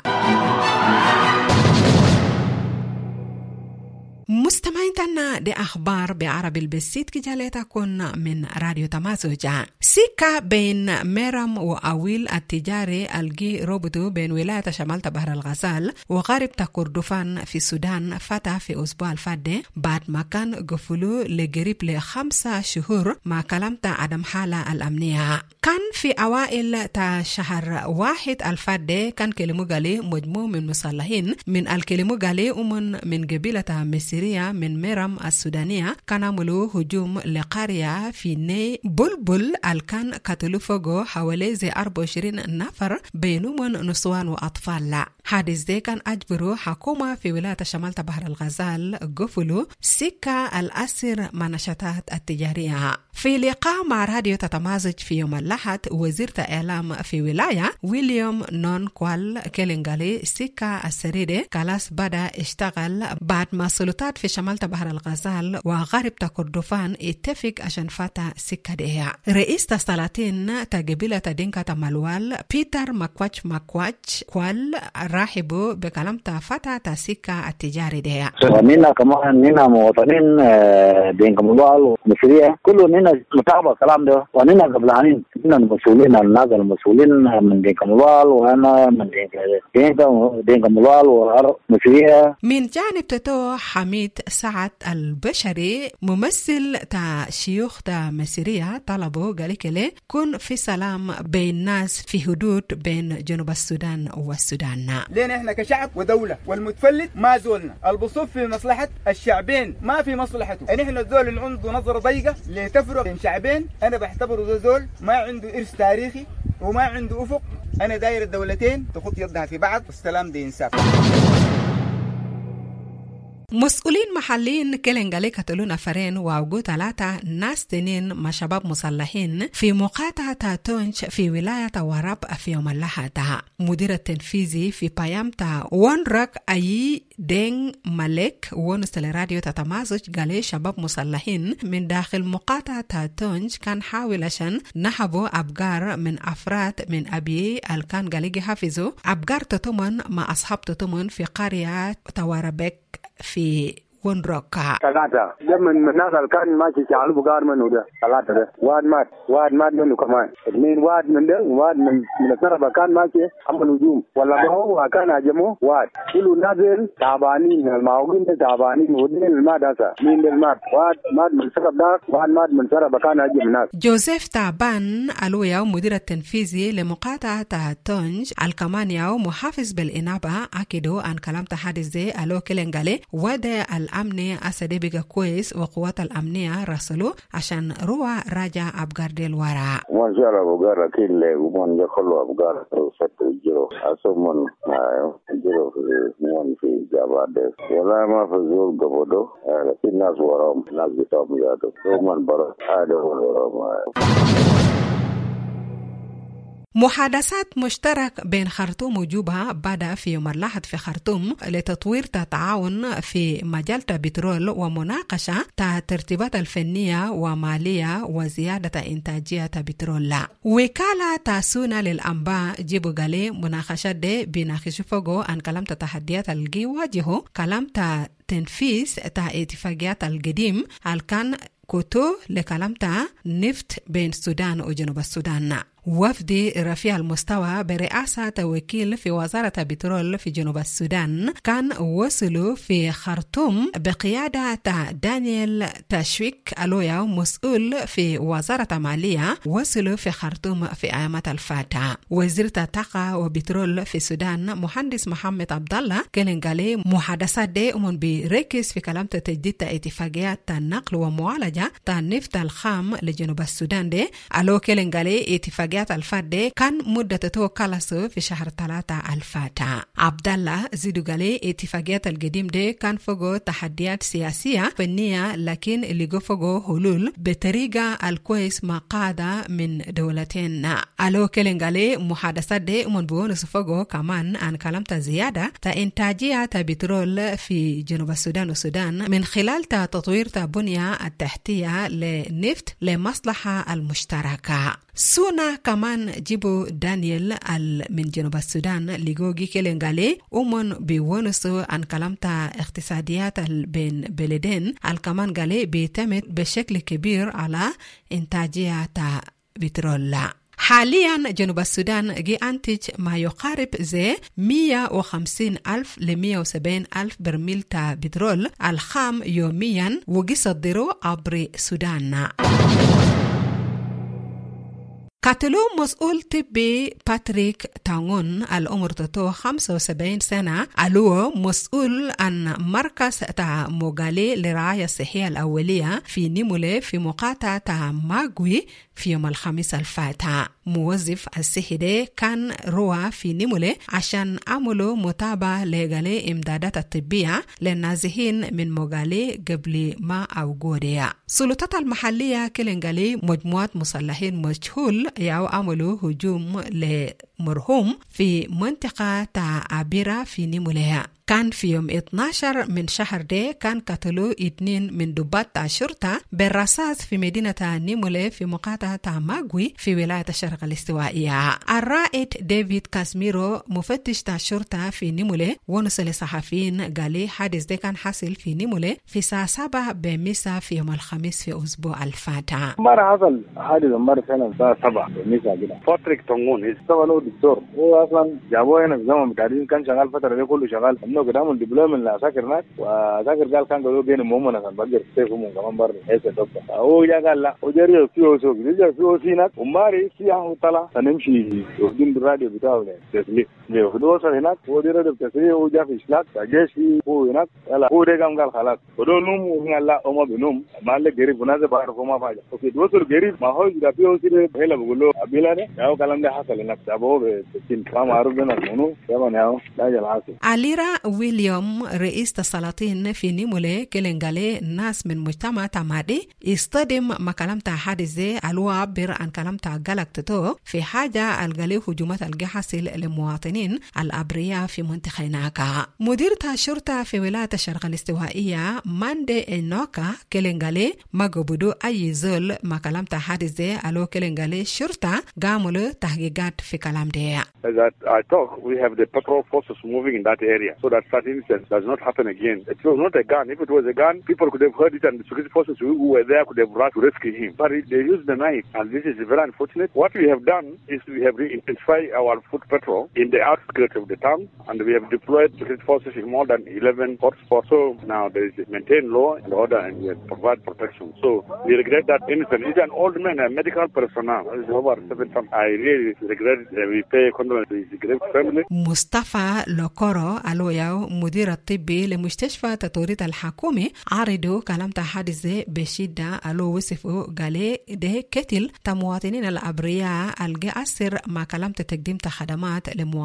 مستمعين تنا دي أخبار بعربي البسيط كجالة تكون من راديو تمازج. سكة بين ميرام وأويل التجاري الجي روبوتو بين ولاية شمال بحر الغزال وغرب كردفان في السودان فتح في أسبوع الفادي بعد ما كان قفلوا لقريب لخمسة شهور مع كلامة عدم حالة الأمنية. كان في أوائل تا شهر واحد الفادي كان كلمو غالي مجموع من مسلحين من الكلمو غالي ومن من قبيلة مصرية من ميرام السودانية كان عملوا هجوم لقرية في ني بلبل الكان قتلوا فوقه حوالي زي أربعة وعشرين نفر بينهم نسوان وأطفال. حادث ده كان أجبروا حكومة في ولاية شمال بحر الغزال قفلوا سكة الأسر منشطات التجارية. في لقاء مع راديو تتمازج في يوم الأحد وزير الإعلام في ولاية ويليام نون كوال كيلينغالي سكة السريدة كلاس بدأ اشتغل بعد ما سلطات في شمال بحر الغزال وغرب كردفان اتفق عشان فتح سكة ديها. رئيس السلاطين تقبيلة دينكا تمالوال بيتر ماكواتش ماكواتش كوال رحبوا بكلام فتح السكة التجاري ديها. ونينا كمان نينا مواطنين دينكا مالوال ومصرية كله نينا متابع كلام ده ونينا قبلانين نينا المسؤولين الناس المسؤولين من دينكا مالوال وانا من دينكا دينكا مالوال ومصرية. من جانب تتو حميد سعد البشري ممثل تا شيوخ تا مسيرية طلبوا قالك لي كن في سلام بين الناس في حدود بين جنوب السودان والسودان. لين احنا كشعب ودولة والمتفلت ما زولنا البصوف في مصلحة الشعبين ما في مصلحته. يعني احنا الزول اللي عنده نظرة ضيقة لتفرق بين شعبين انا بعتبره زول ما عنده إرث تاريخي وما عنده أفق. انا داير الدولتين تخط يدها في بعض والسلام دي انساب. مسؤولين محليين كيلينغالي قتلوا نفرين وعوقوا ثلاثة ناس تنين مع شباب مسلحين في مقاطعة تونج في ولاية وراب في يوم الأحد. مدير التنفيذي في بايامتا وانرك أي دين مالك ونس الراديو تتمازج قال شباب مسلحين من داخل مقاطعة تونج كان حاول عشان نحبوا أبقار من أفراد من أبي الكان قالي حافظوا أبقار تتمن مع أصحاب تتمن في قرية تواربك في ونروكا ثلاثة لما الناس كان ماشي شعلوا بقار منه ده ثلاثة ده واد مات واد مات منه كمان اثنين واد من ده واد من من السربة كان ماشي عمل هجوم ولا ما هو كان هجمه واد كله نازل تعبانين المعوقين تعبانين ودين المادة مين المات واد مات من السرب ده واد مات من السربة كان هجم الناس. جوزيف تعبان الويا مدير التنفيذي لمقاطعة تونج الكمانيا ومحافظ بالإنابة أكدوا عن كلام تحدث زي ألو كيلينغالي وده الأمن أسدي بقى كويس وقوات الأمنية رسلوا عشان روى راجع أبقار ديل وراء. ما شاء الله أبقار كل ومن يخلوا أبقار ستة جرو أسمن جرو في من في جابادة ولا ما في زول قبضو لكن ناس وراهم ناس بتوع مجادو ومن برا هذا وراهم. محادثات مشترك بين خرطوم وجوبا بدأ في يوم الأحد في خرطوم لتطوير تعاون في مجال البترول ومناقشة الترتيبات الفنية ومالية وزيادة إنتاجية البترول. وكالة تاسونا للأنباء جيبو غالي مناقشات دي بيناقشوا فوقو عن كلام تحديات الجي واجهو كلام تنفيذ تا اتفاقيات القديم الكان كوتو لكلام تا نفط بين السودان وجنوب السودان. وفد رفيع المستوى برئاسة وكيل في وزارة البترول في جنوب السودان كان وصلوا في خرطوم بقيادة دانيال تشويك ألويا مسؤول في وزارة المالية. وصلوا في خرطوم في أيامات الفاتحة. وزير الطاقة وبترول في السودان مهندس محمد عبد الله كلنغالي محادثات دي أمون بيركز في كلام تجديد اتفاقيات النقل ومعالجة النفط الخام لجنوب السودان دي. ألو كلنغالي اتفاقيات الفاتحة كان مدة توكلسو في شهر ثلاثة الفاتحة. عبد الله زيدو قالي اتفاقيات القديم دي كان فوقو تحديات سياسية فنية لكن اللي جو فوقو حلول بطريقة الكويس ما قادة من دولتين. ألو كلنغالي محادثات دي من بونس فوقو كمان عن كلامة زيادة تا إنتاجية بترول في جنوب السودان والسودان من خلال تا تطوير تا بنية التحتية لنفط لمصلحة المشتركة. سونا كمان جيبو دانيال من جنوب السودان لغوغي كلنغالي ومن بيونسو عن كلامتا اقتصاديات بين بلدين الكمان غالي بيتمد بشكل كبير على انتاجية بترول. حاليا جنوب السودان جي أنتج ما يقارب زي مية وخمسين ألف لمية وسبعين ألف برميل تا بترول الخام يوميا وجي صدروا عبر السودان. قتلوا مسؤول طبي باتريك تانغون العمر تتو خمسة وسبعين سنة ألو مسؤول عن مركز تا موغالي لرعاية الصحية الأولية في نيمولي في مقاطعة تا ماغوي في يوم الخميس الفاتح. موظف الصحي كان روى في نيمولي عشان عملوا متابعة لغالي إمدادات الطبية للنازحين من موغالي قبل ما أوجوديا. سلطات المحلية كلنغالي مجموعة مسلحين مجهول ياو عملوا هجوم لمرهوم في منطقة تعابيرة في نيموليها. كان في يوم اثناشر من شهر دي كان قتلوا اثنين من ضباط الشرطة بالرصاص في مدينة نيمولي في مقاطعة ماغوي في ولاية الشرق الاستوائية. الرائد ديفيد كاسميرو مفتش الشرطة في نيمولي ونصل لصحفيين قال حادث دي كان حاصل في نيمولي في الساعة سبعة بمساء في يوم الخميس في أسبوع الفاتح. مرة حصل حادث مرة سنة الساعة سبعة بمساء كده. باتريك تونغون هو هو دكتور هو أصلا جابوه هنا في زمن بتاعين كان شغال فترة دي كله شغال إنه قدامه دبلوم لعساكر ناس وعساكر قال كان قالوا بينهم مؤمنة كان بقدر يستيقظوا كمان برضه هيك دكتور هو جا قال لا وجري في أوسوق جري في أوسينك وماري سياه طلع سنمشي وقدم بالراديو بتاعه تسليم ليه وصل هناك هو دي راديو تسليم هو جا في إشلاك جيش هو هناك يلا هو ده قام قال خلاص ودول نوم وقال لا أما بنوم ما له قريب ونازل بعرفه ما فاجأ أوكي دوسر قريب ما هو جا في أوسينك هلا بقول له أبيلا ده ياو كلام ده حصل هناك جابوه بسين ما معروف بينه منو كمان ياو لا جالعاسي عليرا ويليام رئيس السلاطين في نيمولي كلنغالي ناس من مجتمع تمادي يستخدم ما كلامتا حادث زي الو عبر عن كلامتا غالكتو في حاجة الغالي هجومات الجحصل للمواطنين الأبرياء في منطقة ناكا. مديرة الشرطة في ولاية الشرق الاستوائية ماندي إنوكا كلنغالي ما قبضوا أي زول ما كلامتا حادث زي الو كلنغالي الشرطة قاموا تحقيقات في كلام دي. As I talk, we have the patrol forces moving in that area so that such incidents does not happen again. It was not a gun. If it was a gun, people could have heard it and the security forces who were there could have rushed to rescue him. But they used the knife and this is very unfortunate. What we have done is we have re-intensified our foot patrol in the outskirts of the town and we have deployed security forces in more than eleven hotspots. So now there is maintained law and order and we provide protection. So we regret that incident. He's an old man, a medical personnel. He's over seven times. I really regret it. We pay condolence to his great family. مصطفى لوكورو ألوياو مدير الطبي لمستشفى تطوريت الحكومي عارضوا كلام تحدث بشدة ألو وصفوا قالي ده كتل تمواطنين الأبرياء الجي أسر ما كلام تقديم خدمات لمواطنين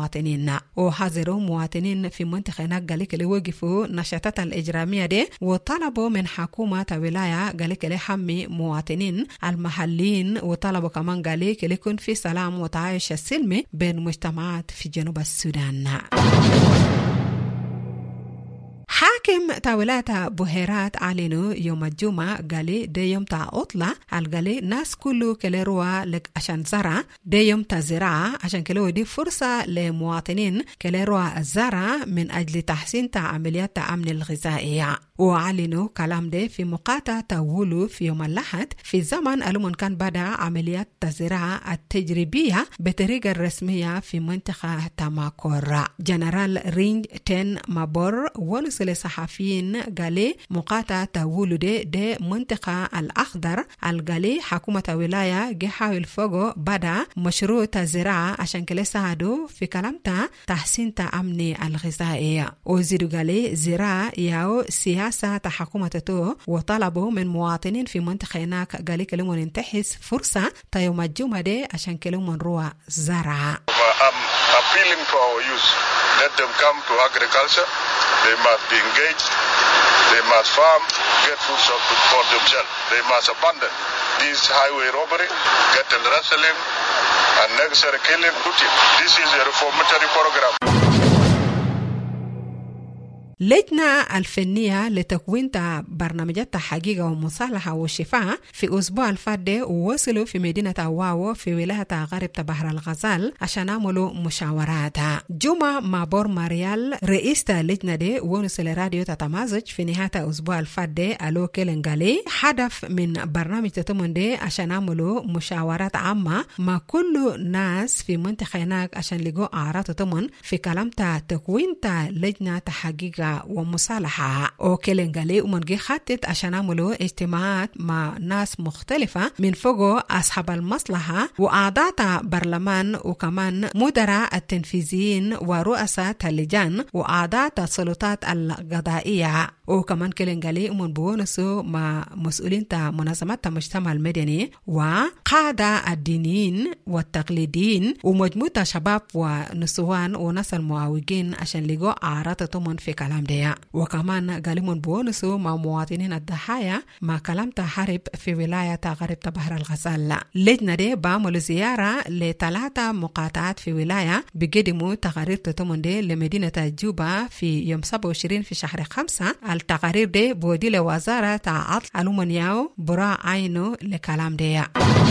المواطنين. وحذروا مواطنين في منطقة نقلك اللي وقفوا نشاطات الإجرامية دي وطلبوا من حكومة ولاية قالك اللي حمي مواطنين المحليين وطلبوا كمان قالك اللي يكون في سلام وتعايش السلمي بين مجتمعات في جنوب السودان. حاكم تاولات بوهيرات أعلنوا يوم الجمعة قالي دي يوم تا عطلة قالي ناس كله كليروا لك عشان زرع دي يوم تا زراعة عشان كلو دي فرصة لمواطنين كليروا الزرع من أجل تحسين تا عمليات تأمن الغذائية. وأعلنوا كلام ده في مقاطعة تاولو في يوم الأحد في زمن ألمون كان بدأ عمليات الزراعة التجريبية بطريقة رسمية في منطقة تاماكورا. جنرال رينج تين مابور ونسل صحفيين قالي مقاطعة تاولو ده ده منطقة الأخضر القالي حكومة ولاية جحاول فوقو بدأ مشروع الزراعة عشان كلا ساعدوا في كلامتا تحسين تأمن الغذائية. وزيدو قالي زراعة ياو سياسة حكومته وطلبوا من مواطنين في منطقة هناك قالي كلمة ننتحس فرصة تا يوم الجمعة دي عشان كلمة نروح زراعة. I'm appealing to our youth. Let them come to agriculture. They must be engaged. They must farm, get food for themselves. They must abandon this highway robbery, cattle rustling, unnecessary killing. This is a reformatory program. لجنة الفنية لتكوين برنامجات حقيقة ومصالحة والشفاء في أسبوع الفادة ووصلوا في مدينة واو في ولاية غرب بحر الغزال عشان عملوا مشاورات. جمعة مابور ماريال رئيس اللجنة دي ونسل راديو تتمازج في نهاية أسبوع الفادة ألو كيلنغالي هدف من برنامج تتمون دي عشان عملوا مشاورات عامة مع كل ناس في منطقة هناك عشان لقوا أعراض تتمون في كلام تكوين لجنة حقيقة ومصالحة. وكيلنغالي ومنجي خطت عشان عملوا اجتماعات مع ناس مختلفة من فوق أصحاب المصلحة وأعضاء برلمان وكمان مدراء التنفيذيين ورؤساء اللجان وأعضاء السلطات القضائية. وكمان كيلنغالي ومن بونسو مع مسؤولين منظمات المجتمع المدني وقادة الدينيين والتقليديين ومجموعة شباب ونسوان وناس المعوجين عشان لقوا أعراض تمن في كلام ديا. وكمان قالوا بونسو مع مواطنين الضحايا مع كلام تحارب في ولاية غرب بحر الغزال. لجنة دي بعملوا زيارة لثلاثة مقاطعات في ولاية بقدموا تقارير تتمن دي لمدينة جوبا في يوم سبعة وعشرين في شهر خمسة. التقارير دي بودي لوزارة عطل ألومنياو برا عينو لكلام ديا.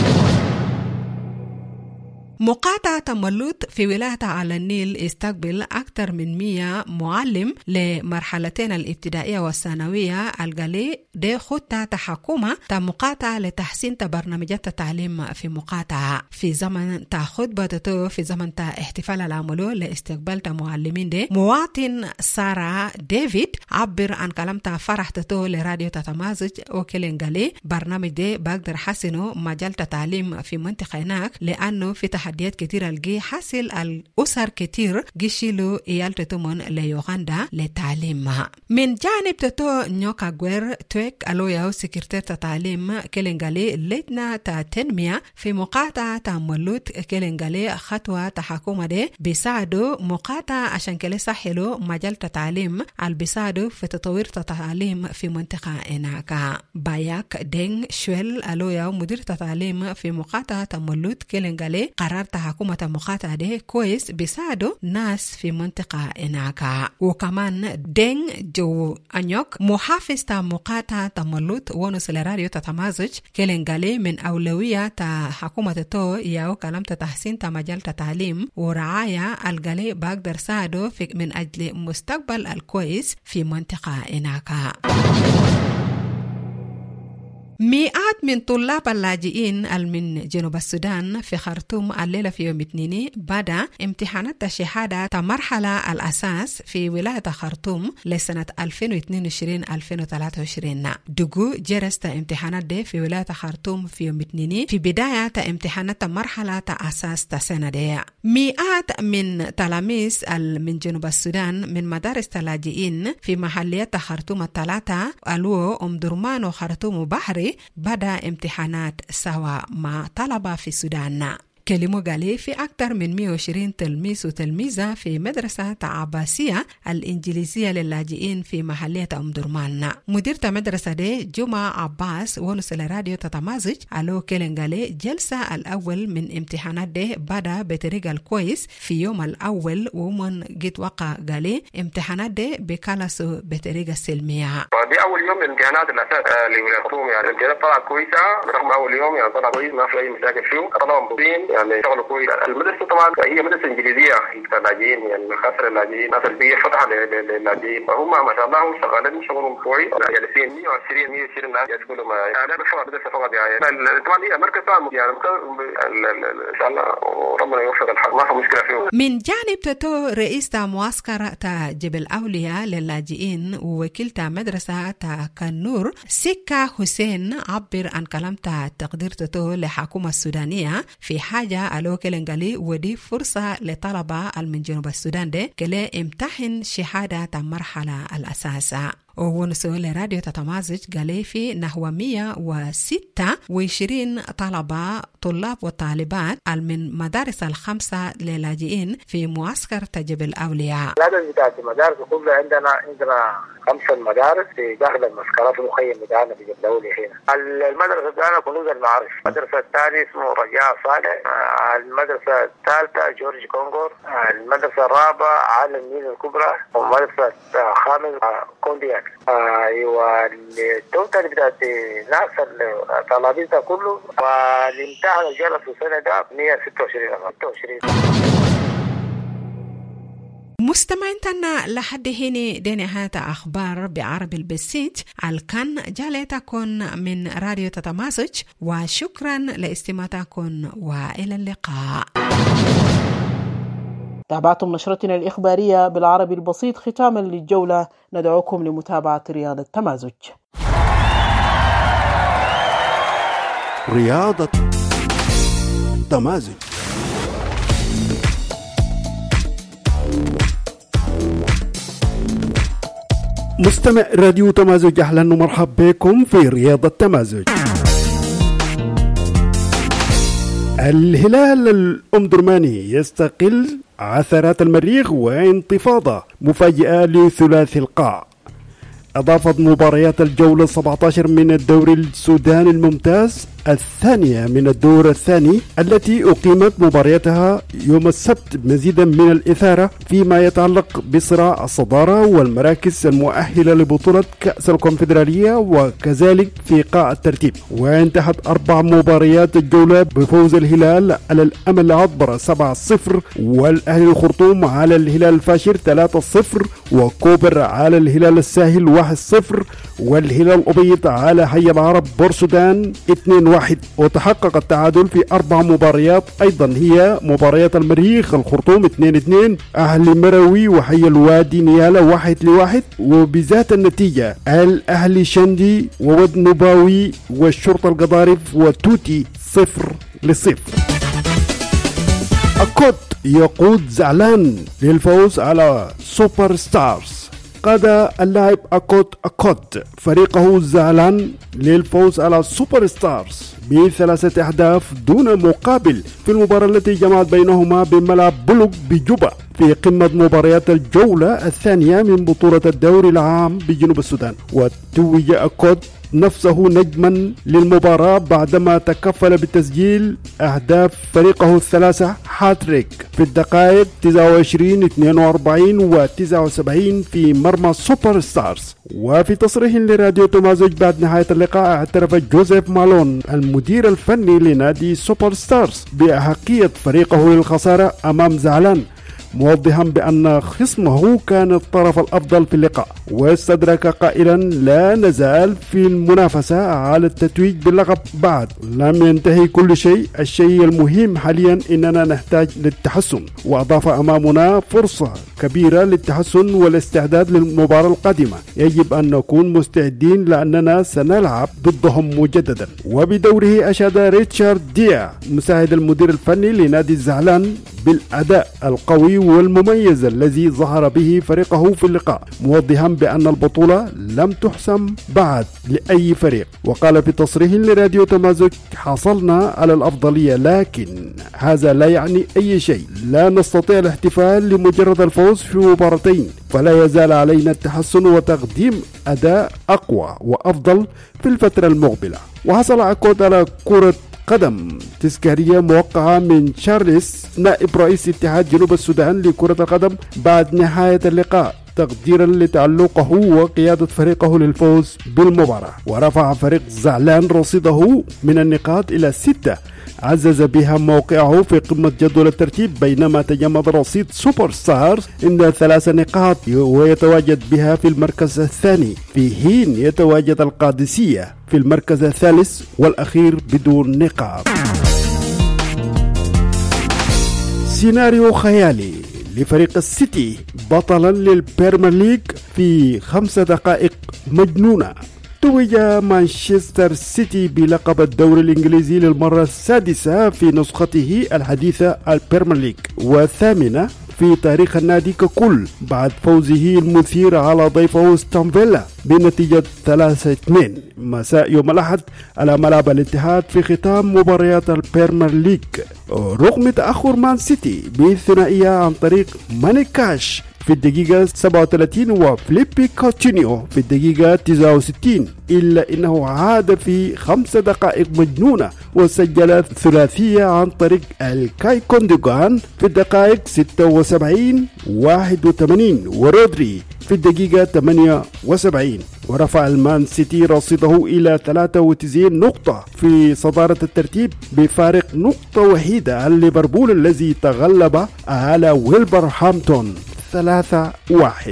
مقاطعة تملوت في ولاية على النيل استقبل أكثر من مية معلم لمرحلتين الابتدائية والثانوية القالي دي خطة تحكومة مقاطعة لتحسين برنامجات التعليم في مقاطعة في زمن خطبته في زمن احتفال العملو لاستقبال معلمين دي. مواطن سارة ديفيد عبر عن كلام فرحته لراديو تتمازج وكيلنغالي برنامج دي بقدر حسنه مجال التعليم في منطقة هناك لأنه في تحديات كتير الجي حاصل الأسر كتير جيشيلو إيال تتمون ليوغندا لتعليمها. من جانب تتو نيوكا غوير تويك ألوياو سكرتير تعليم كيلنغالي لجنة تنمية في مقاطعة تملوت كيلنغالي خطوة تحكومة دي بيساعدوا مقاطعة عشان كلي سحلوا مجال التعليم اللي بيساعدوا في تطوير التعليم في منطقة هناك. باياك دينغ شويل ألوياو مدير التعليم في مقاطعة تملوت كيلنغالي قرار حكومة مقاطعة دي كويس بيساعدوا ناس في منطقة هناك. وكمان دينغ جو أنيوك محافظ مقاطعة تملوت ونسل راديو تتمازج كيلنغالي من أولوية حكومة تو ياو كلام تحسين مجال التعليم ورعاية الغالي بقدر ساعدوا من أجل مستقبل الكويس في منطقة هناك. مئات من طلاب اللاجئين من جنوب السودان في خرطوم الليلة في يوم الاثنين بدأ امتحانات الشهادة مرحلة الأساس في ولاية خرطوم لسنة ألفين واثنين وعشرين ألفين وثلاثة وعشرين. دقو جرست امتحانات دي في ولاية خرطوم في يوم الاثنين في بداية امتحانات مرحلة الأساس السنة دي. مئات من تلاميذ من جنوب السودان من مدارس اللاجئين في محليات خرطوم الثلاثة ألو أم درمان وخرطوم وبحري بدأ امتحانات سوا مع طلبة في السودان. كلموا قالي في أكثر من مئة وعشرين تلميذ وتلميذة في مدرسة عباسية الإنجليزية للاجئين في محلية أم درمان. مديرة مدرسة دي جمعة عباس ونسل راديو تتمازج ألو كيلن قالي جلسة الأول من امتحانات دي بدأ بطريقة الكويس في يوم الأول ومن جيت وقع قالي امتحانات دي بكالسوا بطريقة سلمية. دي أول يوم من امتحانات الأساس اللي الخصوم يعني الامتحانات طلعت كويسة رغم أول يوم يعني طلع كويس ما في أي مشاكل فيه طلعوا مبسوطين يعني شغلوا كويس. المدرسة طبعا هي مدرسة إنجليزية للاجئين يعني خاصة للاجئين ناس البيئة فتحة للاجئين فهم ما شاء الله شغالين شغلهم كويس جالسين مئة وعشرين مئة وعشرين ناس يدخلوا ما يعني بس فقط مدرسة فقط يعني طبعا هي مركز يعني إن شاء الله وربنا يوفق الحال ما في مشكلة فيه. من جانب تتو رئيس تا معسكر تا جبل أولياء للاجئين ووكيل تا مدرسة تا كنور سكة حسين عبر عن كلام تا تقدير تتو لحكومة السودانية في حاجة ألو كلنغالي ودي فرصة لطلبة من جنوب السودان دي كلي امتحن شهادة تا مرحلة الأساسة. ونسول راديو تتمازج قالي في نحو مئة وستة وعشرين طلبة طلاب وطالبات من مدارس الخمسة للاجئين في معسكر تجب الأولياء. العدد بتاعت المدارس كلها عندنا عندنا خمسة مدارس في داخل المسكرات المخيم بتاعنا في جبل الأولياء هنا. المدرسة بتاعنا كنوز المعارف. المدرسة الثانية اسمه رجاء صالح. المدرسة الثالثة جورج كونغور. المدرسة الرابعة عالم النيل الكبرى. والمدرسة الخامسة كوندياك. ايوه التوتال بتاعت ناس الطلابين كله والامتحان الجلسة السنة ده مئة وستة وعشرين. مستمعيننا لحد هنا دي نهاية أخبار بعربي البسيط الكن جالتكم من راديو تتمازج وشكرا لاستماعتكم وإلى اللقاء. تابعتم نشرتنا الإخبارية بالعربي البسيط. ختاما للجولة ندعوكم لمتابعة رياضة تمازج. رياضة تمازج. مستمع راديو تمازج أهلا ومرحبا بكم في رياضة تمازج. الهلال الأمدرماني يستقل عثرات المريخ وانتفاضة مفاجئة لثلاثي القاع. أضافت مباريات الجولة سبعة عشر من الدوري السوداني الممتاز الثانية من الدور الثاني التي أقيمت مبارياتها يوم السبت مزيدا من الإثارة فيما يتعلق بصراع الصدارة والمراكز المؤهلة لبطولة كأس الكونفدرالية وكذلك في قاع الترتيب. وانتهت أربع مباريات الجولة بفوز الهلال على الأمل العطبرة سبعة صفر والأهلي الخرطوم على الهلال الفاشر ثلاثة صفر وكوبر على الهلال الساهل واحد صفر والهلال الأبيض على حي العرب بورسودان اثنين واحد. وتحقق التعادل في أربع مباريات أيضا هي مباريات المريخ الخرطوم اثنين اثنين أهلي مروي وحي الوادي نيالة واحد لواحد. وبذات النتيجة الأهلي شندي وود نباوي والشرطة القضارف وتوتي صفر لصفر. أكود يقود زعلان للفوز على سوبر ستارز. قاد اللاعب أكود أكود فريقه زعلان للفوز على سوبر ستارز بثلاثة أهداف دون مقابل في المباراة التي جمعت بينهما بملعب بلوك بجوبا في قمة مباريات الجولة الثانية من بطولة الدوري العام بجنوب السودان. وتوج أكود نفسه نجما للمباراة بعدما تكفل بتسجيل أهداف فريقه الثلاثة هاتريك في الدقائق تسعة وعشرين اثنين وأربعين و تسعة وسبعين في مرمى سوبر ستارز. وفي تصريح لراديو تمازج بعد نهاية اللقاء اعترف جوزيف مالون المدير الفني لنادي سوبر ستارز بأحقية فريقه للخسارة أمام زعلان موضحا بأن خصمه كان الطرف الأفضل في اللقاء. واستدرك قائلا لا نزال في المنافسة على التتويج باللقب بعد لم ينتهي كل شيء. الشيء المهم حاليا إننا نحتاج للتحسن. وأضاف أمامنا فرصة كبيرة للتحسن والاستعداد للمباراة القادمة. يجب أن نكون مستعدين لأننا سنلعب ضدهم مجددا. وبدوره أشاد ريتشارد ديا مساعد المدير الفني لنادي الزعلان بالأداء القوي والمميز الذي ظهر به فريقه في اللقاء، موضحا بأن البطولة لم تحسم بعد لأي فريق. وقال في تصريح لراديو تمازج: حصلنا على الأفضلية، لكن هذا لا يعني أي شيء، لا نستطيع الاحتفال لمجرد الفوز في مباراتين، فلا يزال علينا التحسن وتقديم أداء أقوى وأفضل في الفترة المقبلة. وحصل عقود على كرة قدم تذكارية موقعة من تشارلز نائب رئيس اتحاد جنوب السودان لكرة القدم بعد نهاية اللقاء، تقديرا لتعلقه وقيادة فريقه للفوز بالمباراة. ورفع فريق زعلان رصيده من النقاط إلى ستة، عزز بها موقعه في قمة جدول الترتيب، بينما تجمد رصيد سوبر ستارز عند ثلاث نقاط ويتواجد بها في المركز الثاني، في حين يتواجد القادسية في المركز الثالث والأخير بدون نقاط. سيناريو خيالي لفريق السيتي بطلا للبريمير ليج في خمس دقائق مجنونة. توج مانشستر سيتي بلقب الدوري الإنجليزي للمرة السادسة في نسخته الحديثة البريمير ليج والثامنة في تاريخ النادي ككل، بعد فوزه المثير على ضيفه استون فيلا بنتيجة ثلاثة اثنين مساء يوم الأحد على ملعب الاتحاد في ختام مباريات البريمير ليج، رغم تأخر مان سيتي بالثنائية عن طريق ماني كاش في الدقيقة سبعة وثلاثين وفليبي كوتينيو في الدقيقة تسعة وستين، إلا أنه عاد في خمس دقائق مجنونة وسجل ثلاثية عن طريق الكاي كوندوغان في الدقائق ستة وسبعين واحد وثمانين ورودري في الدقيقة ثمانية وسبعين، ورفع المان سيتي رصيده إلى ثلاثة وتسعين نقطة في صدارة الترتيب بفارق نقطة وحيدة عن ليفربول الذي تغلب على ويلفرهامبتون ثلاثة واحد.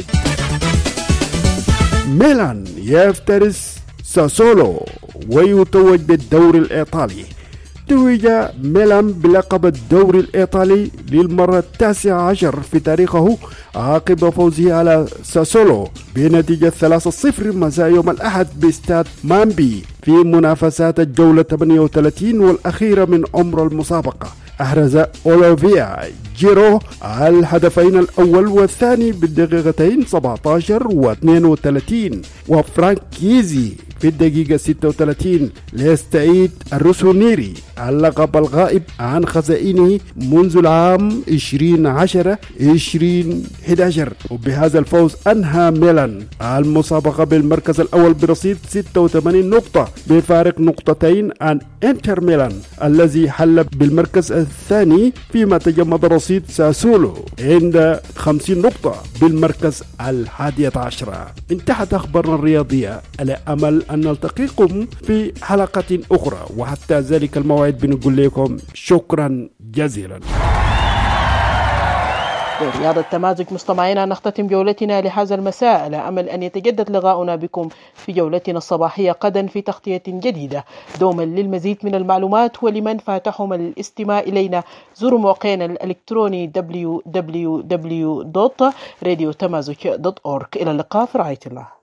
ميلان يفترس ساسولو ويتوج بالدوري الإيطالي. توج ميلان بلقب الدوري الإيطالي للمرة التاسعة عشر في تاريخه عقب فوزه على ساسولو بنتيجة ثلاثة صفر مساء يوم الأحد باستاد مامبي في منافسات الجولة ثمانية وثلاثين والأخيرة من عمر المسابقة. أحرز أوليفيا جيرو الهدفين الأول والثاني بالدقيقتين سبعة عشر و اثنين وثلاثين، وفرانك كيزي في الدقيقة ستة وثلاثين ليستعيد الروسونيري اللقب الغائب عن خزائنه منذ العام عشرين عشرة عشرين أحد عشر. وبهذا الفوز أنهى ميلان المسابقة بالمركز الأول برصيد ستة وثمانين نقطة بفارق نقطتين عن انتر ميلان الذي حل بالمركز الثاني، فيما تجمد رصيد ساسولو عند خمسين نقطة بالمركز الحادية عشرة. انتهت أخبارنا الرياضية، على أمل أن نلتقيكم في حلقة أخرى، وحتى ذلك الموعد بنقول لكم شكرا جزيلا. برياض التمازج مستمعينا نختتم جولتنا لهذا المساء، على أمل أن يتجدد لقاؤنا بكم في جولتنا الصباحية غدا في تغطية جديدة. دوما للمزيد من المعلومات ولمن فاتهم الاستماع إلينا زوروا موقعنا الإلكتروني دبليو دبليو دبليو دوت راديو تمازج دوت أورج. إلى اللقاء في رعاية الله.